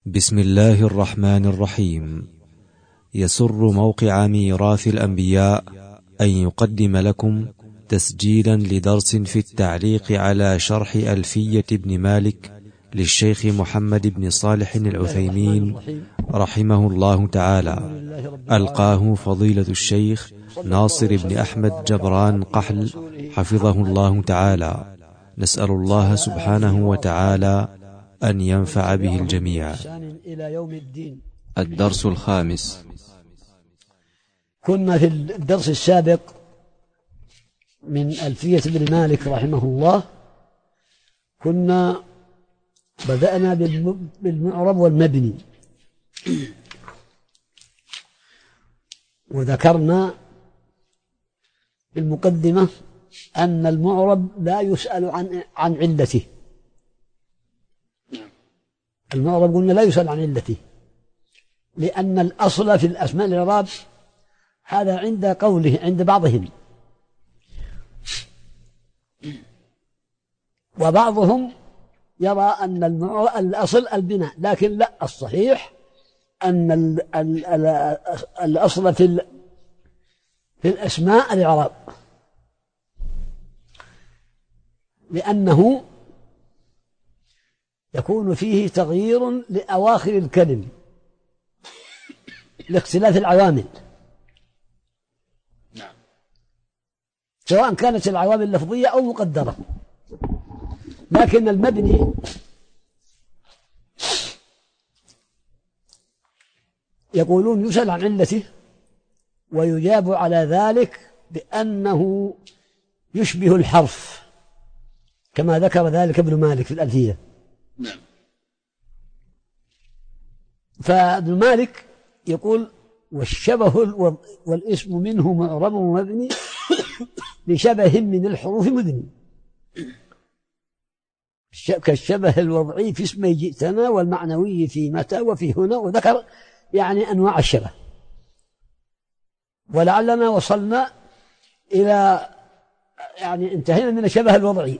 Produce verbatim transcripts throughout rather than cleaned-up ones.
بسم الله الرحمن الرحيم. يسر موقع ميراث الأنبياء أن يقدم لكم تسجيلا لدرس في التعليق على شرح ألفية ابن مالك للشيخ محمد بن صالح العثيمين رحمه الله تعالى، ألقاه فضيلة الشيخ ناصر بن أحمد جبران قحل حفظه الله تعالى. نسأل الله سبحانه وتعالى أن ينفع به الجميع. الدرس الخامس. كنا في الدرس السابق من ألفية ابن مالك رحمه الله، كنا بدأنا بالمعرب والمبني، وذكرنا في المقدمة أن المعرب لا يسأل عن عن علته. المعرب قلنا لا يسأل عن علته، لأن الأصل في الأسماء الإعراب هذا عند قوله عند بعضهم، وبعضهم يرى أن الأصل البناء، لكن لا، الصحيح أن الأصل في في الأسماء الإعراب، لأنه يكون فيه تغيير لأواخر الكلم لاختلاف العوامل، نعم، سواء كانت العوامل لفظية أو مقدرة. لكن المبني يقولون يسأل عن علته ويجاب على ذلك بأنه يشبه الحرف، كما ذكر ذلك ابن مالك في الألفية. نعم. فابن مالك يقول: والشبه والاسم منه معرب ومبني لشبه من الحروف مدني، كالشبه الوضعي في اسمي جئتنا، والمعنوي في متى وفي هنا، وذكر يعني أنواع الشبه. ولعلنا وصلنا إلى يعني انتهينا من الشبه الوضعي.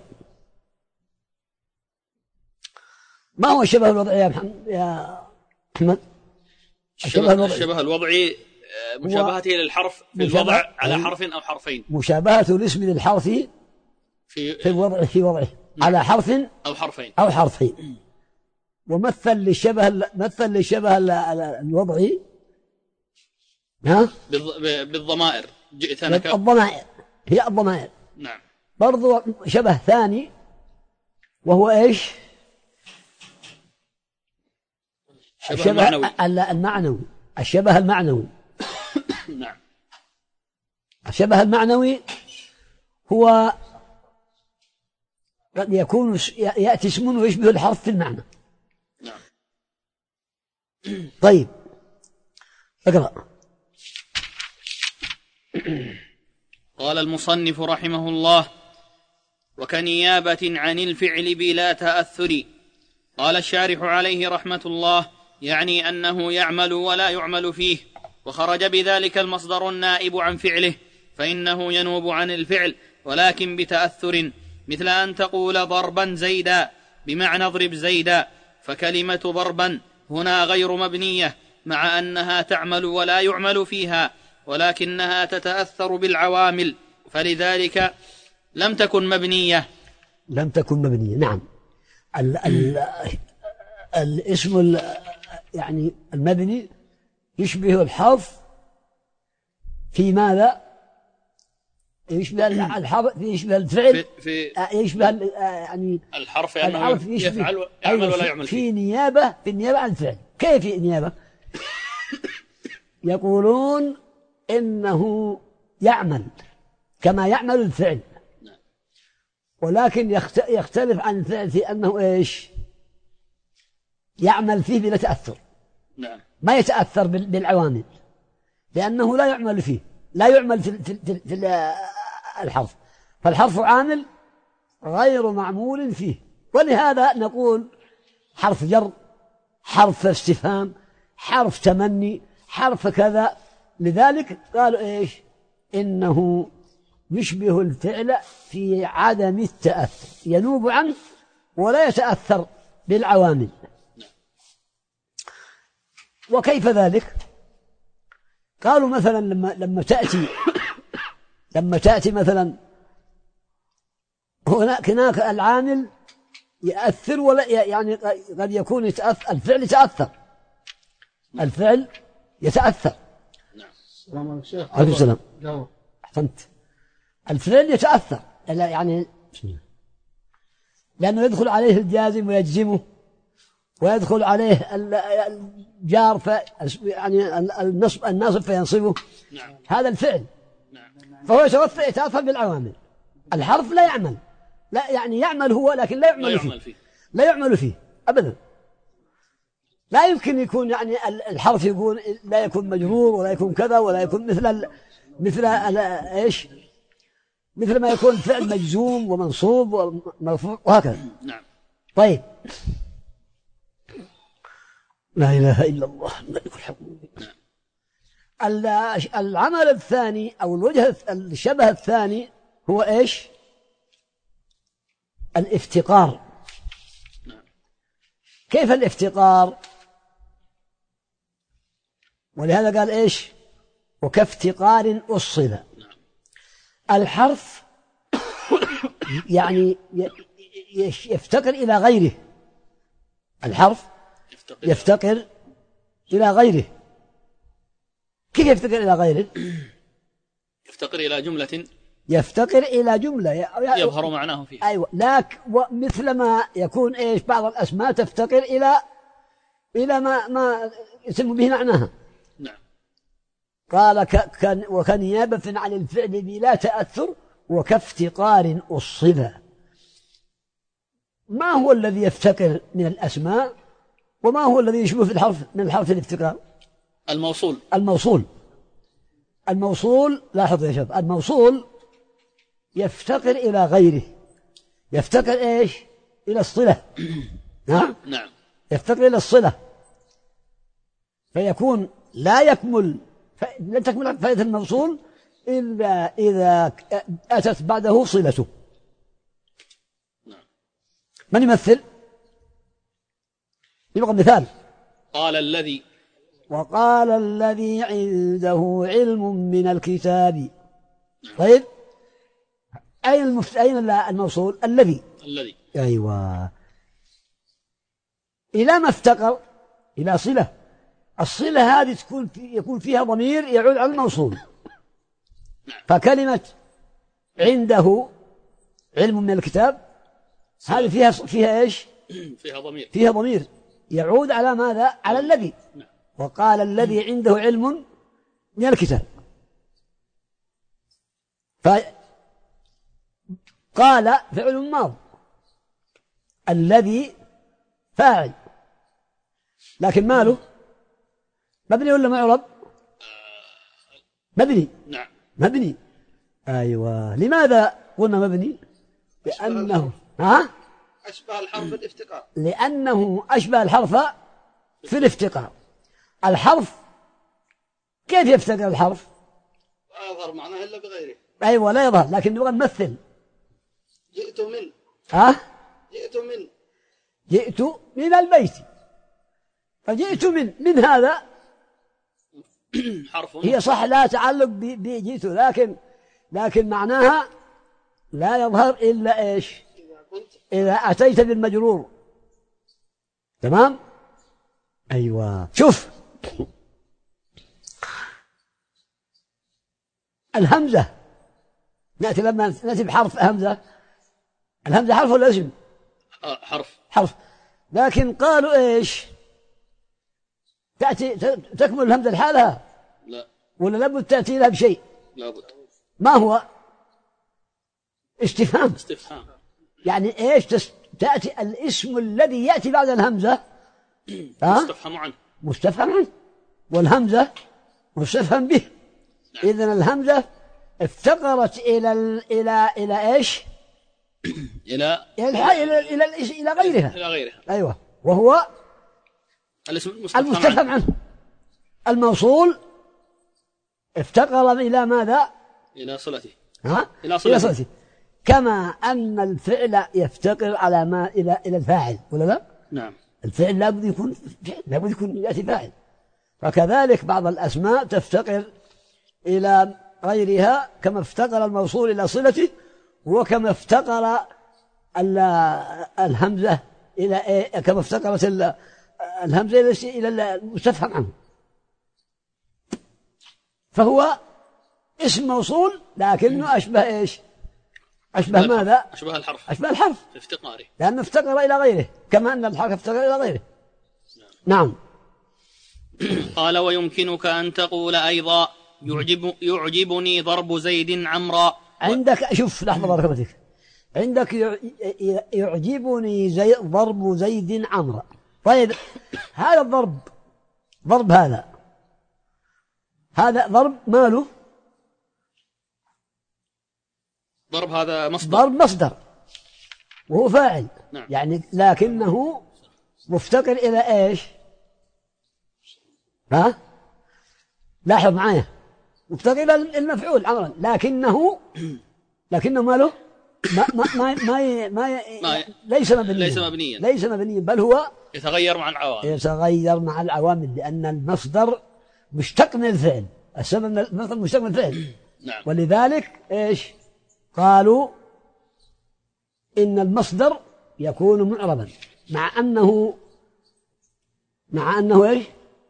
ما هو الشبه الوضعي يا محمد يا أحمد؟ الشبه الوضعي, الشبه الوضعي مشابهته للحرف في الوضع على حرف أو حرفين، مشابهة الاسم للحرف في في الوضع في وضعه على حرف أو حرفين أو حرفين. ومثل للشبه مثل للشبه الوضعي ها بالضمائر، جئتنا الضمائر، هي الضمائر. نعم. برضو شبه ثاني وهو ايش؟ الشبه المعنوي. المعنوي الشبه المعنوي نعم. الشبه المعنوي هو قد يكون يأتي اسم ويشبه الحرف في المعنى. نعم. طيب اقرأ. قال المصنف رحمه الله: وكنيابة عن الفعل بلا تأثر. قال الشارح عليه رحمة الله: يعني أنه يعمل ولا يعمل فيه، وخرج بذلك المصدر النائب عن فعله، فإنه ينوب عن الفعل ولكن بتأثر، مثل أن تقول ضربا زيدا بمعنى اضرب زيدا، فكلمة ضربا هنا غير مبنية، مع أنها تعمل ولا يعمل فيها، ولكنها تتأثر بالعوامل، فلذلك لم تكن مبنية. لم تكن مبنية، نعم. ال ال الاسم يعني المبني يشبه الحرف في ماذا؟ يشبه الحرف، يشبه الفعل، في, في يشبه يعني الحرف الحرف يفعل يعمل ولا يعمل فيه. في نيابة في النيابة عن الفعل. كيف في نيابة؟ يقولون إنه يعمل كما يعمل الفعل، ولكن يختلف عن الفعل في أنه إيش؟ يعمل فيه بلا تأثر. نعم. ما يتأثر بالعوامل، لأنه لا يعمل فيه، لا يعمل في, في, في, في الحرف، فالحرف عامل غير معمول فيه. ولهذا نقول حرف جر، حرف استفهام، حرف تمني، حرف كذا. لذلك قالوا إيش؟ إنه يشبه الفعل في عدم التأثر، ينوب عنه ولا يتأثر بالعوامل. وكيف ذلك؟ قالوا مثلا لما لما تأتي لما تأتي مثلا هناك هناك العامل يأثر ولا يعني قد يكون يتأثر الفعل يتأثر الفعل يتأثر. نعم. عليه السلام. أحسنت. الفعل يتأثر يعني لأنه يدخل عليه الجازم ويجزمه ويدخل عليه الجار في يعني النصب الناصب فينصبه. نعم. هذا الفعل. نعم. فهو يتأثر بالعوامل. الحرف لا يعمل لا يعني يعمل هو لكن لا يعمل, لا يعمل فيه. فيه لا يعمل فيه أبدا. لا يمكن يكون يعني الحرف يكون لا يكون مجرور ولا يكون كذا ولا يكون مثل ال مثل ال ايش مثل ما يكون فعل مجزوم ومنصوب ومرفوع وهكذا. نعم. طيب لا إله إلا الله الملك الحق. العمل الثاني أو الوجه الشبه الثاني هو إيش؟ الافتقار. كيف الافتقار؟ ولهذا قال إيش؟ وكافتقار أصل. الحرف يعني يفتقر إلى غيره. الحرف يفتقر إلى غيره. كيف يفتقر إلى غيره؟ يفتقر إلى جملة يفتقر إلى جملة يظهر معناه فيها. أيوة. لكن مثل ما يكون إيش بعض الأسماء تفتقر إلى إلى ما ما يسمى به معناها. نعم. قال كان وكنيابة عن الفعل بلا تأثر وكافتقار أصل. ما هو الذي يفتقر من الأسماء وما هو الذي يشبه في الحرف من الحرف الافتقار؟ الموصول. الموصول الموصول لاحظ يا شباب الموصول يفتقر إلى غيره. يفتقر إيش؟ إلى الصلة. نعم. نعم. يفتقر إلى الصلة فيكون لا يكمل لا تكمل فائدة الموصول إلا إذا أتت بعده صلته. نعم. من يمثل؟ يبقى مثال. قال الذي وقال الذي عنده علم من الكتاب. طيب أين المفت... أين الموصول؟ الذي. الذي. أيوة. إلى ما افتقر إلى صلة. الصلة هذه تكون في... يكون فيها ضمير يعود على الموصول. فكلمة عنده علم من الكتاب هذه فيها فيها إيش؟ فيها ضمير. فيها ضمير يعود على ماذا؟ على الذي. وقال الذي عنده علم من الكتاب. فقال فعل ماض الذي فاعل لكن ماله مبني ولا معرب؟ مبني. نعم. مبني. أيوة. لماذا قلنا مبني؟ لأنه ها؟ أشبه الحرف في الافتقار. لأنه أشبه الحرف في الافتقار. الحرف كيف يفتقر الحرف؟ لا يظهر معناه إلا بغيره. أيوة لا يظهر لكن نبغى نمثل. جئت من ها؟ جئت من جئت من البيت. فجئت من من هذا حرف هي صح لا تعلق بجئت لكن لكن معناها لا يظهر إلا إيش؟ إذا أتيت بالمجرور. تمام؟ أيوة. شوف الهمزة نأتي لما نأتي بحرف همزة. الهمزة حرف ولا اسم؟ حرف. حرف. لكن قالوا إيش؟ تأتي تكمل الهمزة لحالها؟ لا. ولا لابد تأتي لها بشيء؟ لابد. ما هو؟ استفهام. استفهام. يعني إيش تأتي الاسم الذي يأتي بعد الهمزة مستفهم عنه. مستفهم عنه والهمزة مستفهم به. نعم. إذن الهمزة افتقرت إلى ال... إلى إلى إيش؟ إلى إلى الح... إلى إلى الإش... إلى غيرها. إلى غيرها. أيوة. وهو الاسم المستفهم, المستفهم عنه. الموصول افتقر إلى ماذا؟ إلى صلته. ها؟ إلى صلته. إلى صلته. كما أن الفعل يفتقر على ما إلى إلى الفاعل ولا لا؟ نعم. الفعل لابد يكون فعل لابد يكون يأتي فاعل. فكذلك بعض الأسماء تفتقر إلى غيرها كما افتقر الموصول إلى صلته، وكما افتقر الهمزة إلى إيه؟ كما افتقرت الهمزة إلى المستفهم عنه. فهو اسم موصول لكنه أشبه إيش؟ أشبه ماذا؟ أشبه الحرف، أشبه الحرف في افتقاره، لأنه افتقر إلى غيره كما أن الحرف افتقر إلى غيره. نعم. قال ويمكنك أن تقول أيضا يعجب يعجبني ضرب زيد عمرا. عندك شوف لحظة بارك الله فيك، عندك يعجبني زي ضرب زيد عمرا. طيب هذا الضرب ضرب هذا هذا ضرب ماله؟ ضرب هذا مصدر، ضرب مصدر وهو فاعل. نعم. يعني لكنه مفتقر إلى إيش؟ ها؟ لاحظ معايا، مفتقر إلى المفعول عمرا، لكنه لكنه ماله؟ ما ما ما ما, ما, ما ليس مبنيا ليس مبنيا ليس مبنيا بل هو يتغير مع العوامل يتغير مع العوامل لأن المصدر مشتق من الفعل، السبب من المصدر مشتق من الفعل. نعم. ولذلك إيش قالوا إن المصدر يكون معربا مع أنه مع أنه إيش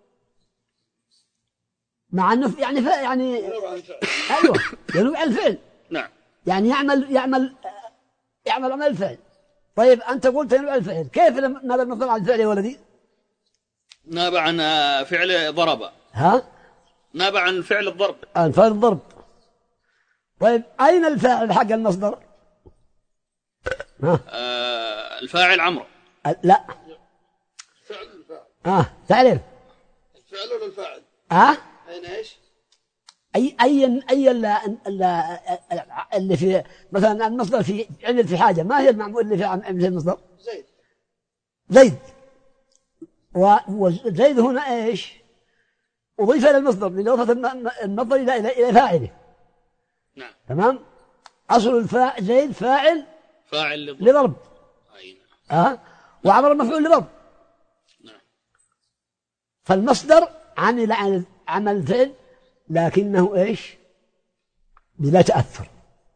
مع أنه يعني ف... يعني أيوة ينوب عن الفعل. نعم. يعني يعمل يعمل يعمل عمل الفعل. طيب أنت قلت ينوب عن الفعل، كيف نابع المصدر عن الفعل يا ولدي؟ نابع عن فعل ضرب. ها؟ نابع عن فعل الضرب. عن فعل الضرب. طيب أين الفاعل حق المصدر؟ ها؟ آه الفاعل عمرو. لا. فعل الفاعل. آه تعرف؟ الفعل ولا الفاعل؟ آه؟ أين إيش؟ أي أي أي اللي, اللي في مثلا المصدر في عمل في حاجة، ما هي المعمول اللي في عمل المصدر؟ زيد. زيد. وزيد هنا إيش؟ أضيف إلى المصدر لإضافة المصدر إلى إلى إلى فاعله. نعم. تمام. أصل الفاعل زيد فاعل فاعل لضرب. لضرب. أي نعم. آه وعمر المفعول لضرب. نعم. فالمصدر عمل عن عمل الفعل لكنه إيش؟ بلا تأثر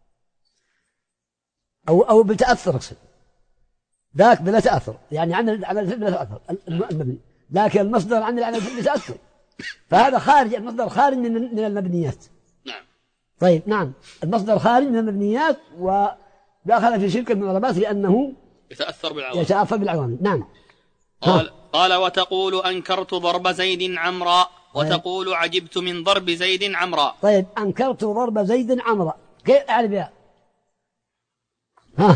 أو أو بتأثر أقصد ذاك بلا تأثر، يعني عمل عمل الفعل بلا تأثر المبني، لكن المصدر عمل عمل الفعل بتأثر، فهذا خارج، المصدر خارج من من المبنيات. نعم. طيب نعم، المصدر خارج من المبنيات ودخل في شرك المعربات لأنه يتأثر بالعوامل. يتأثر بالعوامل. نعم. قال قال وتقول أنكرت ضرب زيد عمرا، وتقول عجبت من ضرب زيد عمرا. طيب أنكرت ضرب زيد عمرا كيف أعرف بها؟ ها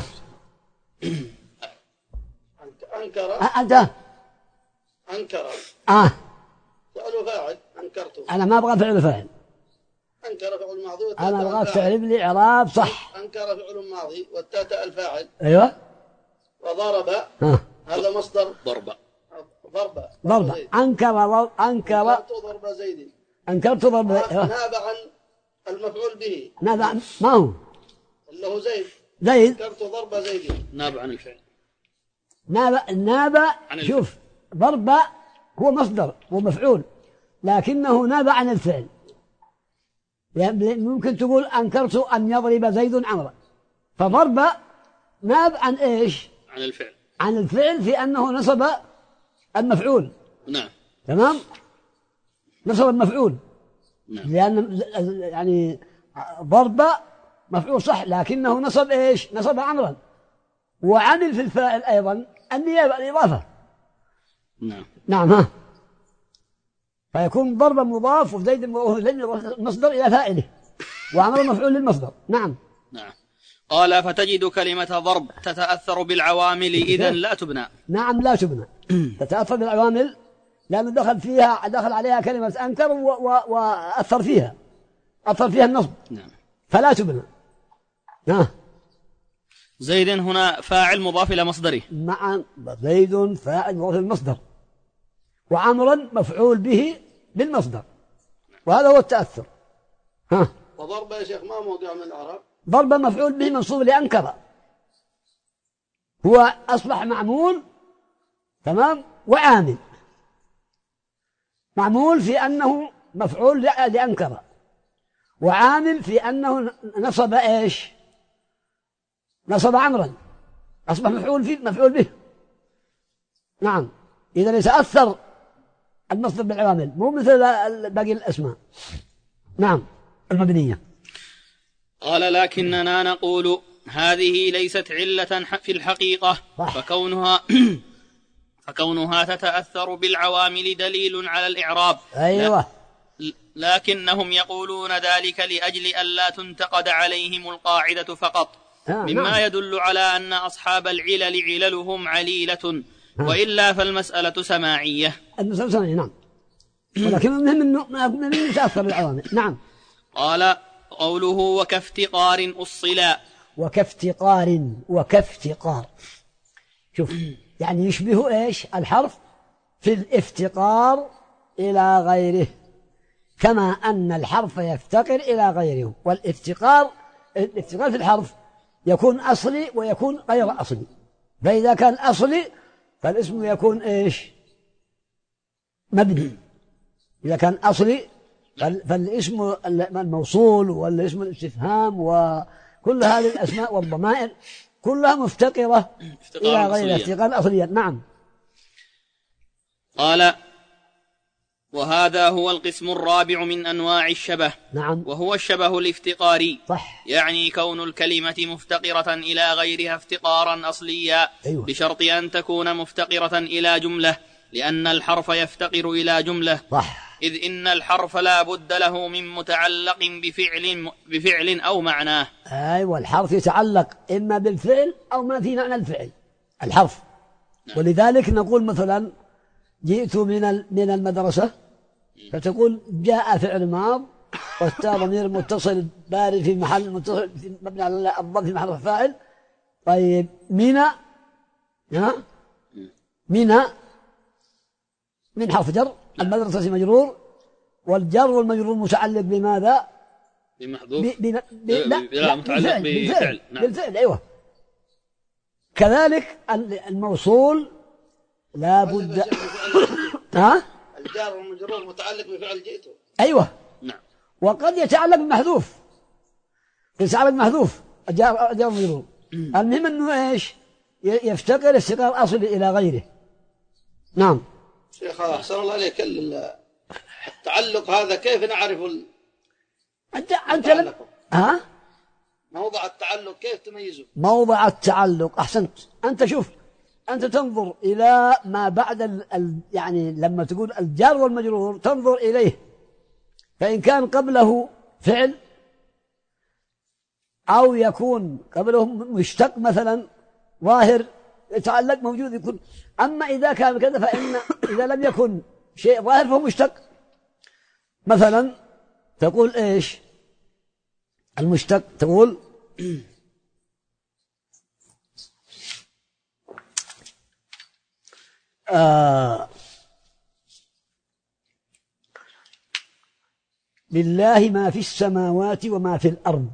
أنكر. أنت أنكر. آه فعل فاعل أنكرته. أنا ما أبغى فعل فاعل. أنكر فعل ماضي. أنا أبغى تعرف لي إعراب صح. أنكر فعل ماضي والتاء الفاعل. أيوة. وضرب ها. هذا مصدر ضربة. ضربة. ضربة. أنكر ضرب أنكر. أنكرت ضرب زيد. أنكرت ضرب. ناب عن المفعول به. ناب عن ما هو؟ اللي هو زيد. زيد. أنكرت ضرب زيد. ناب عن الفعل. ناب ناب شوف ضرب هو مصدر ومفعول لكنه ناب عن الفعل. يعني ممكن تقول أنكرت أن يضرب زيد عمرا، فضرب ناب عن إيش؟ عن الفعل. عن الفعل في أنه نصب المفعول. نعم. تمام. نصب المفعول. نعم. لأن يعني ضرب مفعول صح لكنه نصب إيش؟ نصب عمرا، وعمل في الفاعل أيضا النيابة الإضافة. نعم. نعم. ها فيكون ضرب مضاف وزيد المصدر إلى فاعله وعمل مفعول للمصدر. نعم. نعم. قال فتجد كلمة ضرب تتأثر بالعوامل إذن لا تبنى. نعم لا تبنى. تتأثر بالعوامل لأنه دخل فيها دخل عليها كلمة أنكر وأثر فيها أثر فيها النصب. نعم. فلا تبنى. نعم. زيد هنا فاعل مضاف إلى مصدره. مع زيد فاعل مضاف إلى المصدر، وعمرا مفعول به بالمصدر، وهذا هو التأثر. ها. وضرب يا شيخ ما موضع من الأعراب؟ ضرب مفعول به منصوب لأنكر، هو أصبح معمول. تمام. وعامل. معمول في أنه مفعول لأنكر، وعامل في أنه نصب إيش؟ نصب عمرا، أصبح مفعول فيه مفعول به. نعم، إذا يتأثر المصدر بالعوامل، مو مثل باقي الأسماء. نعم المبنية. قال لكننا نقول هذه ليست علة في الحقيقة، فكونها فكونها تتأثر بالعوامل دليل على الإعراب. أيوة. لكنهم يقولون ذلك لأجل ألا تنتقد عليهم القاعدة فقط، آه مما نعم. يدل على أن أصحاب العلل عللهم عليلة، آه. وإلا فالمسألة سماعية. المسألة سماعية نعم، ولكن المهم أنه ما يتأثر بالعوامل. نعم. قال قوله وكافتقار أصلا. وكافتقار وكافتقار، شوف يعني يشبه إيش الحرف في الافتقار إلى غيره، كما أن الحرف يفتقر إلى غيره. والافتقار الافتقار في الحرف يكون أصلي ويكون غير أصلي، فإذا كان أصلي فالاسم يكون إيش؟ مبني. إذا كان أصلي فالاسم الموصول والاسم الاستفهام وكل هذه الأسماء والضمائر كلها مفتقرة إلى غير افتقار أصليا. نعم. قال وهذا هو القسم الرابع من أنواع الشبه. نعم. وهو الشبه الافتقاري. صح. يعني كون الكلمة مفتقرة إلى غيرها افتقارا أصليا. أيوة. بشرط أن تكون مفتقرة إلى جملة، لأن الحرف يفتقر إلى جملة. صح. إذ إن الحرف لا بد له من متعلق بفعل, بفعل أو معناه. أيوة، الحرف يتعلق إما بالفعل أو ما في معنى الفعل الحرف. نعم. ولذلك نقول مثلا جئت من من المدرسة، فتقول جاء فعل ماض والتاء ضمير متصل بارد في محل متصل مبني على الضم في محل فاعل. طيب من ها من من حرف جر، المدرسة مجرور، والجر والمجرور متعلق بماذا؟ بمحذوف. ب... ب... ب... لا, لا متعلق بالفعل. بالفعل. نعم. بالفعل. أيوة. كذلك الموصول لا بد ها الجار والمجرور متعلق بفعل جئته. أيوة. نعم. وقد يتعلق بمحذوف، يتعلق بمحذوف الجار الجار والمجرور. المهم أنه إيش؟ يفتقر استقرار أصلي إلى غيره. نعم. شيخ أحسن الله عليك، التعلق هذا كيف نعرف ال... أنت أنت لم... ها موضع التعلق كيف تميزه؟ موضع التعلق أحسنت. أنت شوف، أنت تنظر إلى ما بعد ال... ال... يعني لما تقول الجار والمجرور تنظر إليه، فإن كان قبله فعل أو يكون قبله مشتق مثلا ظاهر يتعلق موجود يكون. أما إذا كان كذا فإن إذا لم يكن شيء ظاهر فهو مشتق. مثلا تقول إيش المشتق؟ تقول آه لله ما في السماوات وما في الأرض.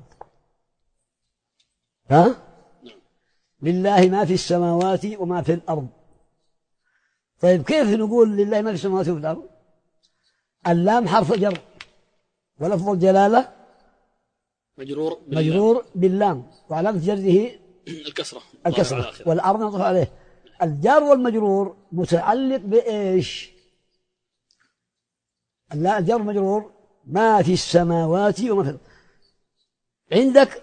ها لله ما في السماوات وما في الأرض. طيب كيف نقول لله ما في السماوات وما في الأرض؟ اللام حرف جر، ولفظ الجلالة مجرور باللام. مجرور باللام وعلامة جره الكسرة الكسرة والأرض نطف عليه. الجار والمجرور متعلق بإيش؟ الجار والمجرور ما في السماوات وما في الأرض. عندك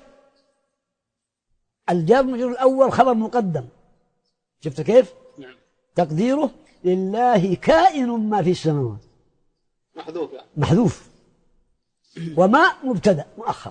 الجار والمجرور الأول خبر مقدم، شفت كيف؟ نعم. تقديره لله كائن ما في السماوات، محذوف يعني. محذوف. وما مبتدأ مؤخر.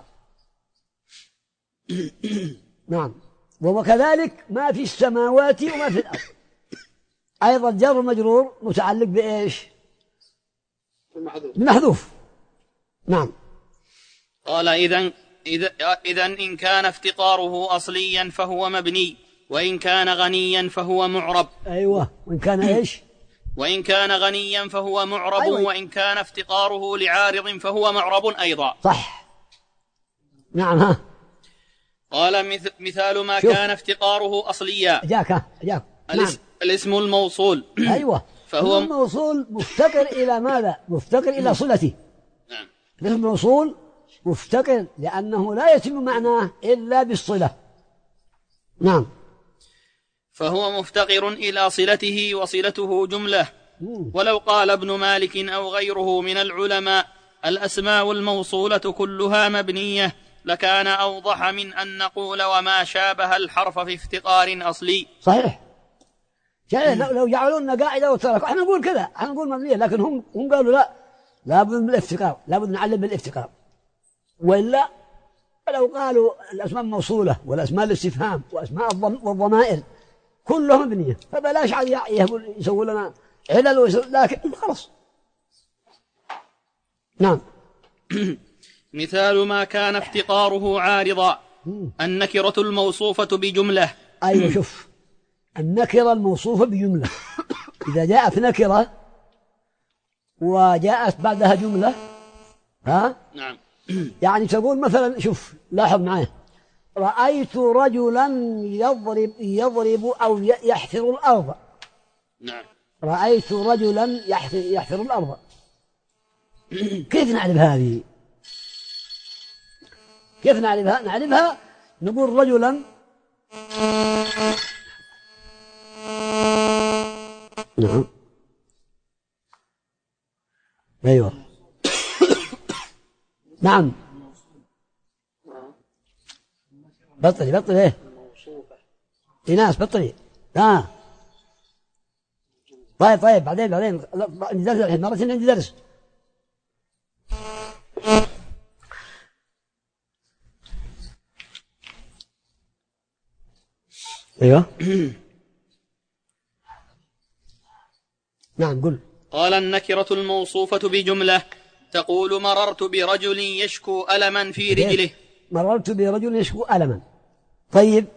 نعم. وكذلك ما في السماوات وما في الأرض أيضا جار ومجرور متعلق بإيش؟ المحذوف. بمحذوف. نعم. قال إذن إذن إن كان افتقاره أصليا فهو مبني، وإن كان غنيا فهو معرب. أيوة. وإن كان إيش؟ وإن كان غنيا فهو معرب. أيوة. وإن كان افتقاره لعارض فهو معرب أيضا. صح. نعم. ها قال مثال ما شوف. كان افتقاره أصليا. جاك ها جاك. نعم. الاسم الموصول. أيوة. فهو اسم موصول مفتقر إلى ماذا؟ مفتقر إلى صلته. نعم. اسم موصول مفتقر لأنه لا يتم معناه إلا بالصلة. نعم. فهو مفتقر إلى صلته وصلته جملة. ولو قال ابن مالك أو غيره من العلماء الأسماء الموصولة كلها مبنية لكان أوضح من أن نقول وما شابه الحرف في افتقار أصلي. صحيح. لو جعلونا قاعدة وتركوا احنا نقول كذا، احنا نقول مبنية، لكن هم هم قالوا لا، لابد من الافتقار، لابد نعلم بالافتقار. وإلا لو قالوا الأسماء الموصولة والأسماء الاستفهام وأسماء الضمائر كلها مبنية، فبلاش عاد يسووا لنا علل ويسوي، لكن خلاص. نعم. مثال ما كان افتقاره عارضا النكرة الموصوفة بجملة. أيوة، شوف النكرة الموصوفة بجملة إذا جاءت نكرة وجاءت بعدها جملة، ها؟ نعم. يعني تقول مثلا، شوف لاحظ معي، رأيت رجلا يضرب يضرب أو يحفر الأرض. نعم. رأيت رجلا يحفر, يحفر الأرض. كيف نعرف هذه؟ كيف نعرفها؟ نعرفها نقول رجلا، نعم، أيوة، نعم، بطلي بطلي ايه في ناس بطلي. اه طيب طيب بعدين بعدين ندرس الحين مرة عندي درس. ايوه. نعم قل. قال النكرة الموصوفة بجملة تقول مررت برجل يشكو ألما في رجله. مررت برجل يشكو ألما. طيب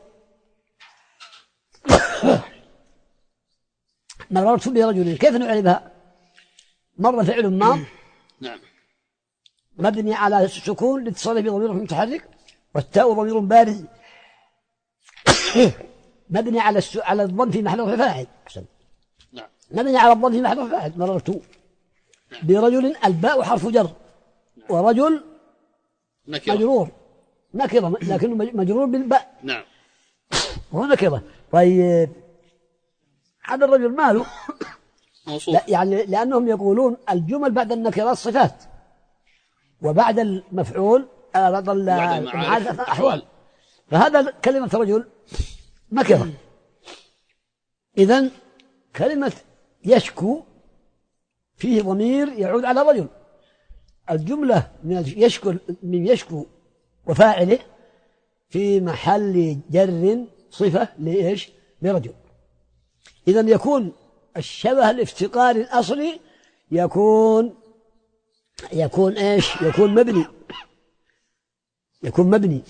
مررت برجل كيف نعرفها؟ مر فعل ماض نعم مبني على السكون لاتصاله بضمير متحرك، والتاء ضمير بارز مبني على الس... على الضم في محل رفع فاعل. أحسن. نعم. مبني على الضم في محل رفع فاعل. مررت برجل الباء حرف جر، ورجل نكرة. مجرور نكرة لكنه مجرور بالباء. نعم. هو نكرة. طيب هذا الرجل ماله موصوف. لا يعني لأنهم يقولون الجمل بعد النكرات صفات، وبعد المفعول بعد المعارف أحوال، فهذا كلمة رجل نكرة. إذن كلمة يشكو فيه ضمير يعود على رجل. الجملة من يشكو من يشكو وفاعله في محل جر صفة لإيش؟ لرجل. إذن يكون الشبه الافتقاري الأصلي يكون يكون إيش؟ يكون مبني يكون مبني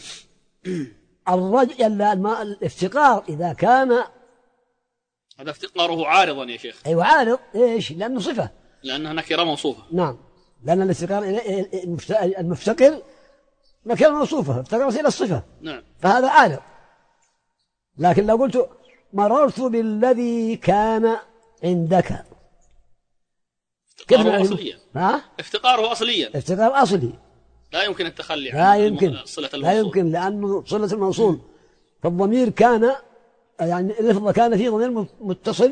الرجل الافتقار إذا كان هذا افتقاره عارضا يا شيخ. أيوة عارض. إيش؟ لأنه صفة، لأنها نكرة موصوفة. نعم، لأن الافتقار المفتقر نكرة موصوفة افتقرت إلى الصفة. نعم. فهذا عارض. لكن لو قلت مررت بالذي كان عندك افتقاره أصليا. ها؟ افتقاره أصليا. افتقار أصلي لا يمكن التخلي لا عن يمكن. صلة الموصول. لا يمكن لأنه صلة الموصول. فالضمير كان يعني اللفظ كان فيه ضمير متصل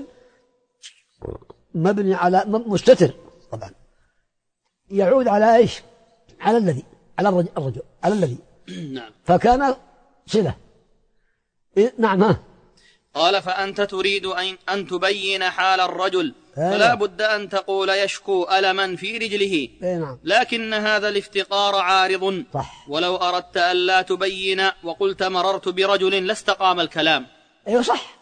مبني على مستتر طبعا يعود على ايش؟ على الذي على الرجل, الرجل. على الذي. نعم. فكان صلة. إيه؟ نعم. ها قال فأنت تريد أن تبين حال الرجل فلا بد أن تقول يشكو ألما في رجله. إيه نعم. لكن هذا الافتقار عارض. صح. ولو أردت أن لا تبين وقلت مررت برجل لاستقام الكلام. ايوه صح.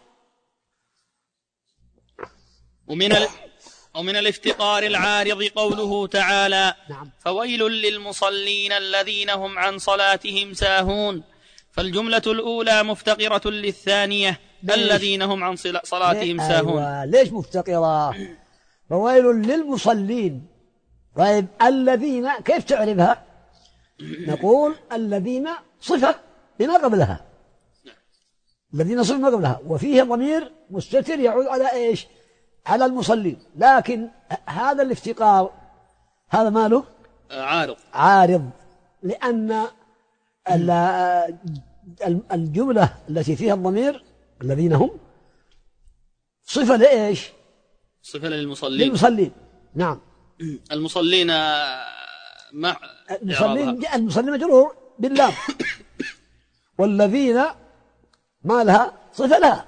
ومن ال... ومن الافتقار العارض قوله تعالى نعم. فويل للمصلين الذين هم عن صلاتهم ساهون. فالجملة الأولى مفتقرة للثانية الذين هم عن صلاتهم ساهون. أيوة. ليش مفتقرة؟ فويل للمصلين. طيب الذين كيف تعرفها؟ نقول الذين صفة لما قبلها، الذين صفة ما قبلها، وفيه ضمير مستتر يعود على إيش؟ على المصلين، لكن هذا الافتقار هذا ماله عارض عارض، لأن الجملة التي فيها الضمير الذين هم صفة لإيش؟ صفة للمصلين للمصلين. نعم. المصلين مع المصلين المصلين مجرور باللام والذين ما لها صفة لها.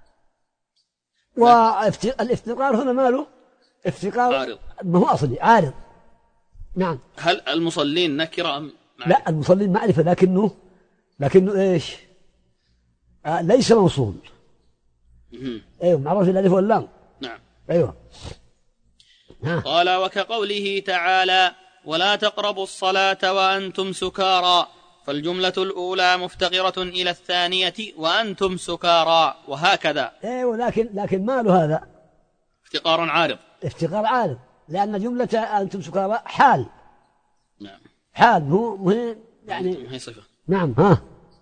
والافتقار هنا ماله افتقار عارض، ما هو أصلي عارض. نعم. هل المصلين نكرة أم معرفة؟ لا، المصلين معرفة، لكنه لكنه إيش؟ آه ليس موصول. أيوه، معروف الألف واللام. نعم. أيوه. ها. قال وكقوله تعالى ولا تقربوا الصلاة وأنتم سكارى، فالجملة الأولى مفتقرة إلى الثانية وأنتم سكارى، وهكذا. أيوه، لكن لكن ماله هذا افتقار عارض. افتقار عارض، لأن جملة أنتم سكارى حال. نعم. حال مو مو يعني هي صفة. نعم. ها.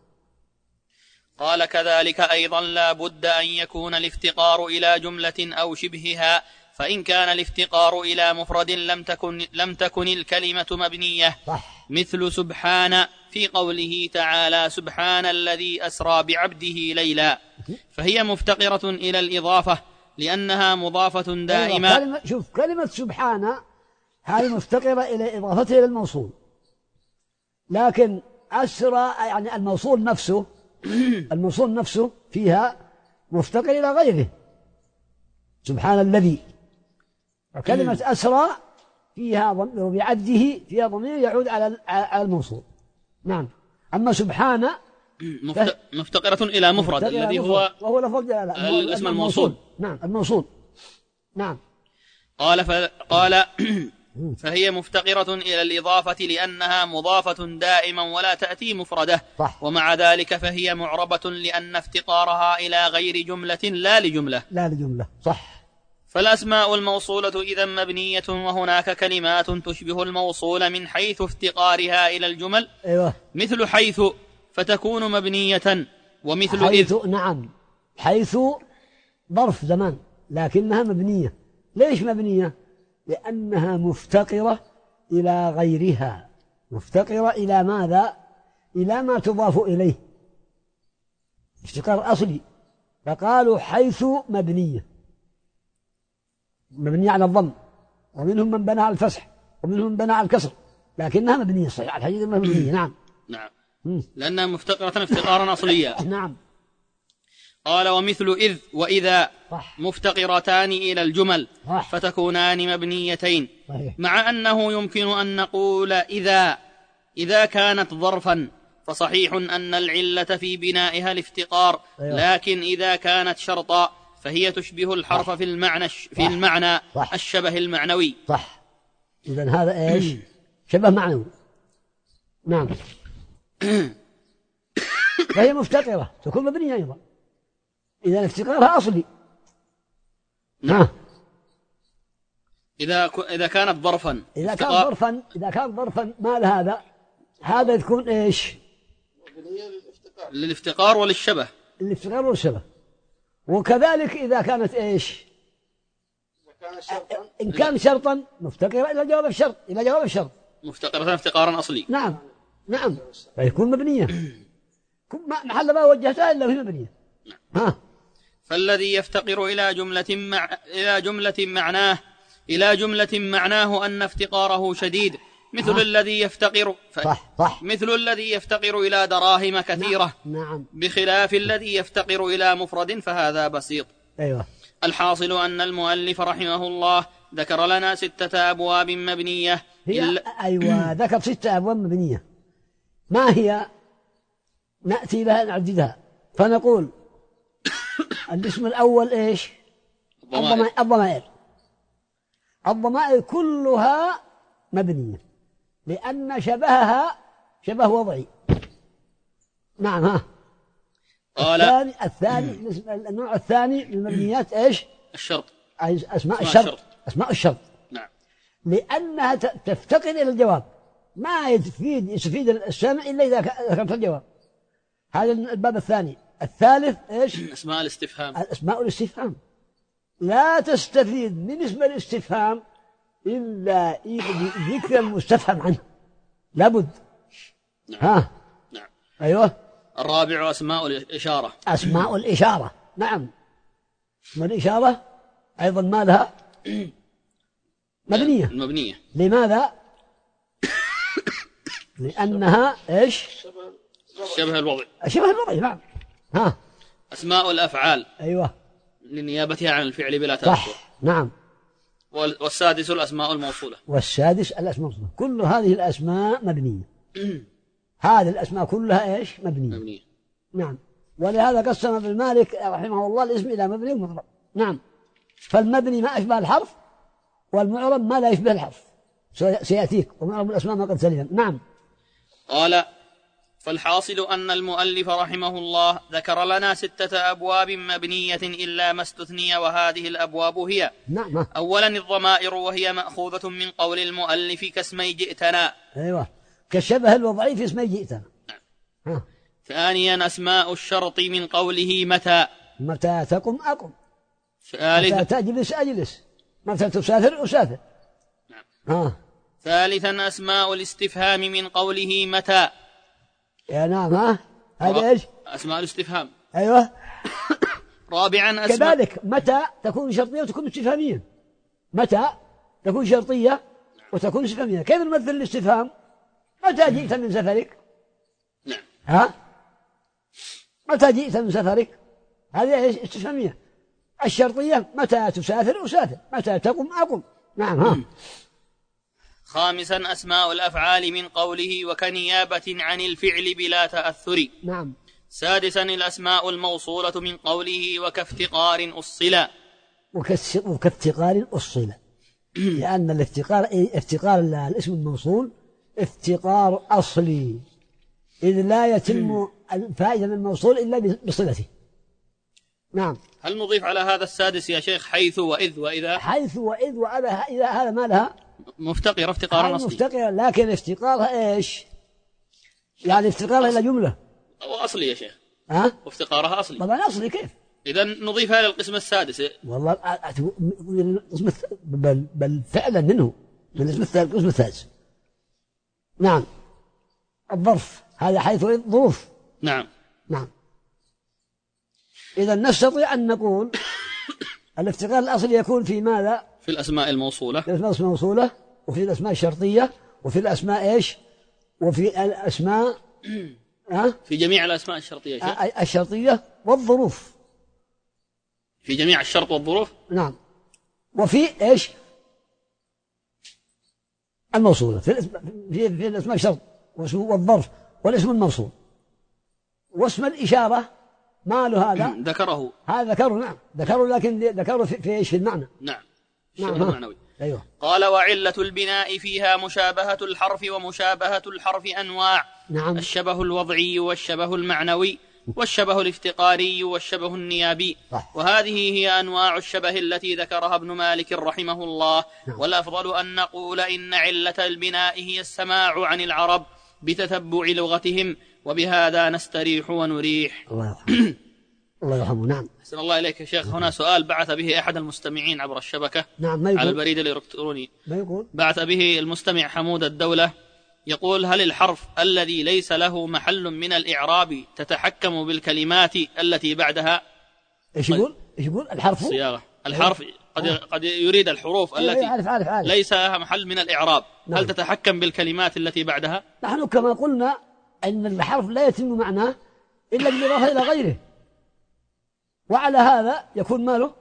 قال كذلك أيضا لا بد أن يكون الافتقار إلى جملة أو شبهها، فإن كان الافتقار إلى مفرد لم تكن, لم تكن الكلمة مبنية. صح. مثل سبحان في قوله تعالى سبحان الذي أسرى بعبده ليلا، فهي مفتقرة إلى الإضافة لأنها مضافة دائمة. أيوة. كلمة شوف كلمة سبحان هذه مفتقرة إلى إضافتها إلى الموصول، لكن أسرى يعني الموصول نفسه الموصول نفسه فيها مفتقر إلى غيره، سبحان الذي. وكلمة أسرى فيها ضمير بعبده فيها ضمير يعود على على الموصول. نعم. أما سبحان مفتقرة إلى مفرد الذي هو وهو لفظ الاسم الموصول. نعم، الموصول. نعم. قال فقال فهي مفتقرة إلى الإضافة لأنها مضافة دائما ولا تأتي مفردة. صح. ومع ذلك فهي معربة لأن افتقارها إلى غير جملة لا لجملة. لا لجملة. صح. فالأسماء الموصولة إذا مبنية، وهناك كلمات تشبه الموصول من حيث افتقارها إلى الجمل. أيوة. مثل حيث فتكون مبنية، ومثل حيث إذ. نعم، حيث ظرف زمان لكنها مبنية. ليش مبنية؟ لأنها مفتقرة إلى غيرها، مفتقرة إلى ماذا؟ إلى ما تضاف إليه، افتقار أصلي. فقالوا حيث مبنية، مبنية على الضم، ومنهم من بنى على الفتح ومنهم من بنى على الكسر، لكنها مبنية صحيح الحديث مبنية. نعم. نعم. لأنها مفتقرة افتقارا أصليا. نعم. قال ومثل إذ وإذا صح. مفتقرتان إلى الجمل. صح. فتكونان مبنيتين. صحيح. مع أنه يمكن أن نقول إذا إذا كانت ظرفا فصحيح أن العلة في بنائها الافتقار. أيوة. لكن إذا كانت شرطا فهي تشبه الحرف صح. في المعنى في صح. المعنى صح. الشبه المعنوي. صح. إذن هذا إيش؟ شبه معنوي. نعم. فهي مفتقرة تكون مبنية أيضا إذا افتقارها أصلي. نعم. إذا إذا كانت ظرفا إذا كان ظرفا إذا كان ظرفا مال هذا هذا تكون إيش؟ للافتقار وللشبه. الافتقار والشبه. وكذلك إذا كانت إيش؟ إن كان شرطا مفتقرة إلى جواب الشرط إلى جواب الشرط مفتقرة افتقارا أصلي. نعم. نعم. فيكون مبنية محل ما وجهتها إلا وهي مبنية. ها. فالذي يفتقر إلى جملة مع إلى جملة معناه إلى جملة معناه أن افتقاره شديد، مثل ها. الذي يفتقر ف... صح. صح. مثل الذي يفتقر إلى دراهم كثيرة. نعم. نعم. بخلاف الذي يفتقر إلى مفرد فهذا بسيط. أيوة. الحاصل أن المؤلف رحمه الله ذكر لنا ستة أبواب مبنية. هي إلا... أيوة ذكر ستة أبواب مبنية. ما هي؟ نأتي لها نعددها فنقول الاسم الأول إيش؟ الضمائر. الضمائر الضمائر كلها مبنية لأن شبهها شبه وضعي. نعم. ها. قال الثاني الثاني النوع الثاني من المبنيات إيش؟ الشرط. أسماء الشرط. أسماء الشرط. نعم. لأنها تفتقر إلى الجواب، ما يفيد يستفيد السامع إلا إذا ذكرت الجواب. هذا الباب الثاني. الثالث إيش؟ أسماء الاستفهام. أسماء الاستفهام لا تستفيد من اسم الاستفهام إلا ذكر المستفهم عنه، لابد. نعم. ها. نعم. أيوه. الرابع أسماء الإشارة. أسماء الإشارة. نعم. اسم الإشارة أيضا ما لها مبنية. المبنية. لماذا؟ لأنها إيش؟ شبه الوضع. شبه الوضع. نعم. ها. أسماء الأفعال. أيوه. لنيابتها عن الفعل بلا تأثر. صح. نعم. والسادس الأسماء الموصولة. والسادس الأسماء الموصولة. كل هذه الأسماء مبنية. هذه الأسماء كلها إيش؟ مبنية. مبنية. نعم. ولهذا قسم ابن مالك رحمه الله الاسم إلى مبني ومعرب. نعم. فالمبني ما أشبه الحرف، والمعرب ما لا يشبه الحرف سيأتيك، ومعرب الأسماء ما قد سلم. نعم. قال: فالحاصل أن المؤلف رحمه الله ذكر لنا ستة أبواب مبنية إلا ما استثني، وهذه الأبواب هي: نعم. أولا الضمائر، وهي مأخوذة من قول المؤلف كاسمي جئتنا. أيوة، كالشبه الوضعي في اسمي جئتنا. نعم. ثانيا أسماء الشرط من قوله متى. متى تقم أقم. ثالثا متى تجلس أجلس. متى تسافر أسافر. نعم. ها. ثالثا أسماء الاستفهام من قوله متى. يا نعم. ها. هذا إيش؟ أسماء الاستفهام. أيوة. رابعا أسماء كذلك متى تكون شرطية وتكون استفهامية. متى تكون شرطية وتكون استفهامية. كيف نمثل الاستفهام؟ متى جئت من سفرك؟ نعم. ها؟ متى جئت من سفرك؟ هذه ايش؟ استفهامية. الشرطية متى تسافر أسافر، متى تقم أقم. نعم. ها. خامسا أسماء الأفعال من قوله وكنيابة عن الفعل بلا تأثر. نعم. سادسا الأسماء الموصولة من قوله وكافتقار أصلا. وكافتقار أصلا. لأن الافتقار افتقار الاسم الموصول افتقار أصلي، إذ لا يتم فائدة الموصول إلا بصلته. نعم. هل نضيف على هذا السادس يا شيخ حيث وإذ وإذا؟ حيث وإذ وإذا، إذا هذا ما لها مفتقر افتقارا أصلي. مفتقر، لكن افتقارها إيش؟ يعني افتقارها إلى جملة. أو أصلي يا شيخ. ها؟ وافتقارها أصلي. طبعا أصلي. كيف؟ إذا نضيفها للقسم السادس. والله بل, بل فعلا منه من القسم السادس. نعم. الظرف هذا حيث ظروف. نعم. نعم. إذا نستطيع أن نقول الافتقار الأصلي يكون في ماذا؟ في الأسماء الموصولة. في الأسماء الموصولة، وفي الأسماء الشرطية، وفي الأسماء إيش؟ وفي الأسماء ها؟ في جميع الأسماء الشرطية شيخ. الشرطية والظروف. في جميع الشرط والظروف. نعم. وفي إيش؟ الموصولة في الاسم في, في الأسماء الشرط والظرف والاسم الموصول. واسم الإشارة ما له هذا؟ ذكره. هذا ذكره. نعم ذكره، لكن ذكره في, في إيش؟ في المعنى. نعم. نعم. المعنوي. أيوه. قال وعلة البناء فيها مشابهة الحرف، ومشابهة الحرف أنواع. نعم. الشبه الوضعي والشبه المعنوي والشبه الافتقاري والشبه النيابي. صح. وهذه هي أنواع الشبه التي ذكرها ابن مالك رحمه الله. نعم. والأفضل أن نقول إن علة البناء هي السماع عن العرب بتتبع لغتهم، وبهذا نستريح ونريح. الله يرحمه. الله يرحمه. نعم. أحسن الله إليك يا شيخ. هنا سؤال بعث به أحد المستمعين عبر الشبكة. نعم. ما يقول؟ على البريد الإلكتروني. ما يقول؟ بعث به المستمع حمود الدولة، يقول: هل الحرف الذي ليس له محل من الإعراب تتحكم بالكلمات التي بعدها؟ إيش يقول؟ إيش يقول؟ الحرف صياغة الحرف قد قد يريد الحروف التي عارف عارف عارف. ليس لها محل من الإعراب. نعم. هل تتحكم بالكلمات التي بعدها؟ نحن كما قلنا أن الحرف لا يتم معناه إلا بالإضافة إلى غيره، وعلى هذا يكون ماله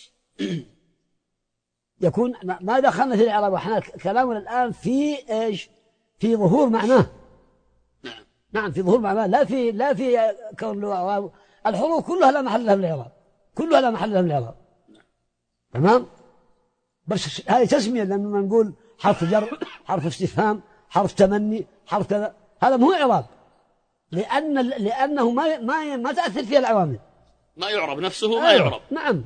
يكون ما دخلنا في الإعراب، وإحنا كلامنا الآن في إيش؟ في ظهور معناه. نعم. نعم. في ظهور معناه، لا في لا في كون له. الحروف كلها لا محل لها من الإعراب، كلها لا محل لها من الإعراب. نعم. تمام. بس هذه تسمية، لما نقول حرف جر، حرف استفهام، حرف تمني، حرف كذا، هذا مو إعراب، لأن لأنه ما ما ما تأثر فيها العوامل. ما يعرب نفسه. ما يعرب. نعم.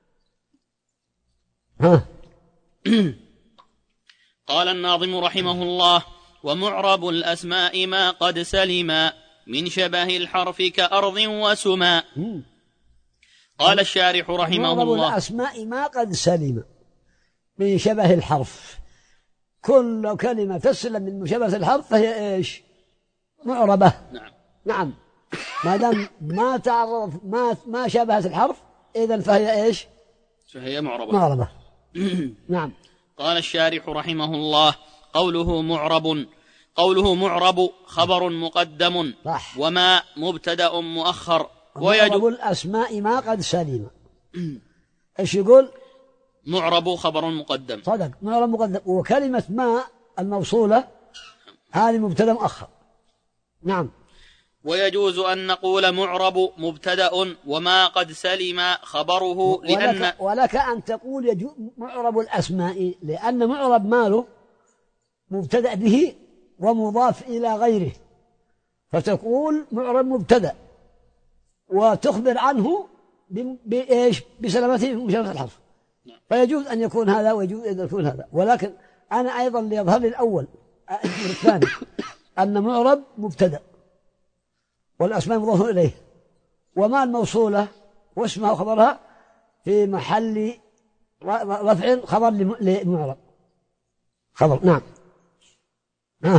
ها. قال الناظم رحمه الله: ومعرب الأسماء ما قد سلما من شبه الحرف كأرض وسما. قال الشارح رحمه الله: الأسماء ما قد سلم من شبه الحرف. كل كلمة تسلم من مشابهة الحرف فهي إيش؟ معربة. نعم نعم، ما دام ما تعرف ما ما شابهت الحرف إذن فهي إيش؟ فهي معربة. معربة. نعم. قال الشارح رحمه الله: قوله معرب قوله معرب خبر مقدم صح. وما مبتدأ مؤخر. ويجب الأسماء ما قد سلم. إيش يقول؟ معرب خبر مقدم. صدق، معرب مقدم. وكلمة ما الموصولة هذه مبتدأ مؤخر. نعم. ويجوز أن نقول معرب مبتدأ وما قد سلم خبره لأن ولك, ولك أن تقول يجوز معرب الأسماء، لأن معرب ماله مبتدأ به ومضاف إلى غيره، فتقول معرب مبتدأ وتخبر عنه بإيش؟ بسلامته من مشابهة الحرف. فيجوز أن يكون هذا ويجوز أن يكون هذا، ولكن أنا أيضا ليظهر لي الأول الثاني أن معرب مبتدأ والأسماء مضاف إليه، وما الموصولة واسمها وخبرها في محل رفع خبر لمعرب خبر. نعم. آه.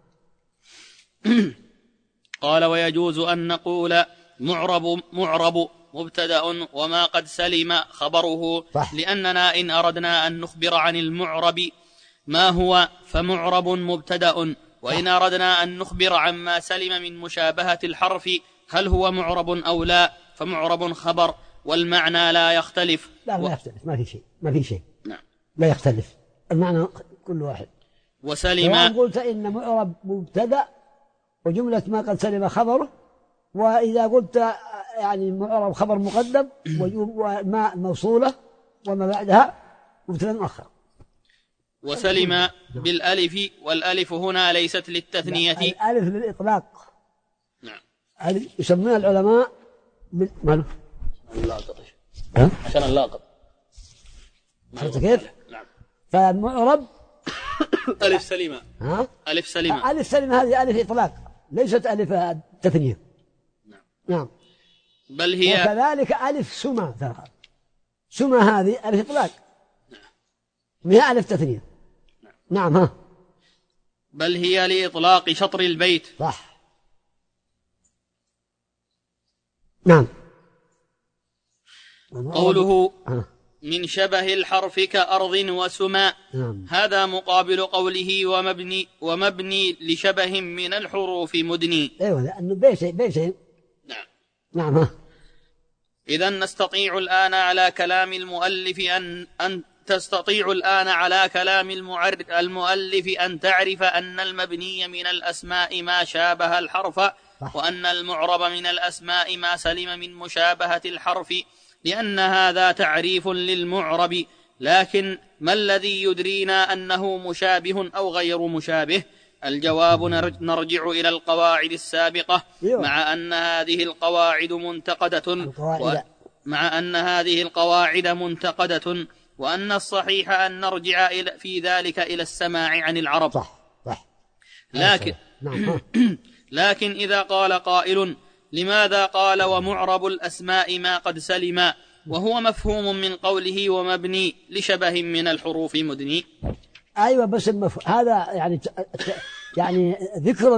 قال: ويجوز أن نقول معرب معرب مبتدأ وما قد سلم خبره صح. لأننا إن أردنا أن نخبر عن المعرب ما هو فمعرب مبتدأ، وإن أردنا أن نخبر عما سلم من مشابهة الحرف هل هو معرب أو لا فمعرب خبر، والمعنى لا يختلف. لا لا يختلف، ما في شيء ما في شيء نعم. لا يختلف المعنى كل واحد. وسلم وأن قلت إن معرب مبتدأ وجملة ما قد سلم خبره، وإذا قلت يعني معرب خبر مقدم وما موصولة وما بعدها مبتدأ مؤخر. وسلم بالألف، والألف هنا ليست للتثنية. الألف للإطلاق. نعم. يسمونها العلماء بال... ماله؟ اللاقط. ها؟ عشان اللاقط. عرفت كيف؟ نعم. فالمعرب ألف سليمة. ها؟ ألف سليمة. ألف سليمة هذه ألف إطلاق ليست ألف تثنية. نعم. نعم. بل هي وكذلك ألف سمة ترى. سمة هذه ألف إطلاق. نعم. هي ألف تثنية. نعم. نعم. ها. بل هي لإطلاق شطر البيت. صح. نعم. قوله من شبه الحرف كأرض وسماء. نعم. هذا مقابل قوله ومبني ومبني لشبه من الحروف مدني. ايوه لأنه بيشي بيشي. نعم. نعم. إذن نستطيع الآن على كلام المؤلف أن أن تستطيع الآن على كلام المؤلف أن تعرف أن المبني من الأسماء ما شابه الحرف، وأن المعرب من الأسماء ما سلم من مشابهة الحرف، لأن هذا تعريف للمعرب. لكن ما الذي يدرينا أنه مشابه أو غير مشابه؟ الجواب نرجع إلى القواعد السابقة، مع أن هذه القواعد منتقدة مع أن هذه القواعد منتقدة وأن الصحيح أن نرجع في ذلك إلى السماع عن العرب. صح صح. لكن لكن إذا قال قائل لماذا قال ومعرب الأسماء ما قد سلم وهو مفهوم من قوله ومبني لشبه من الحروف مدني؟ أيوة بس المفهوم هذا يعني يعني ذكر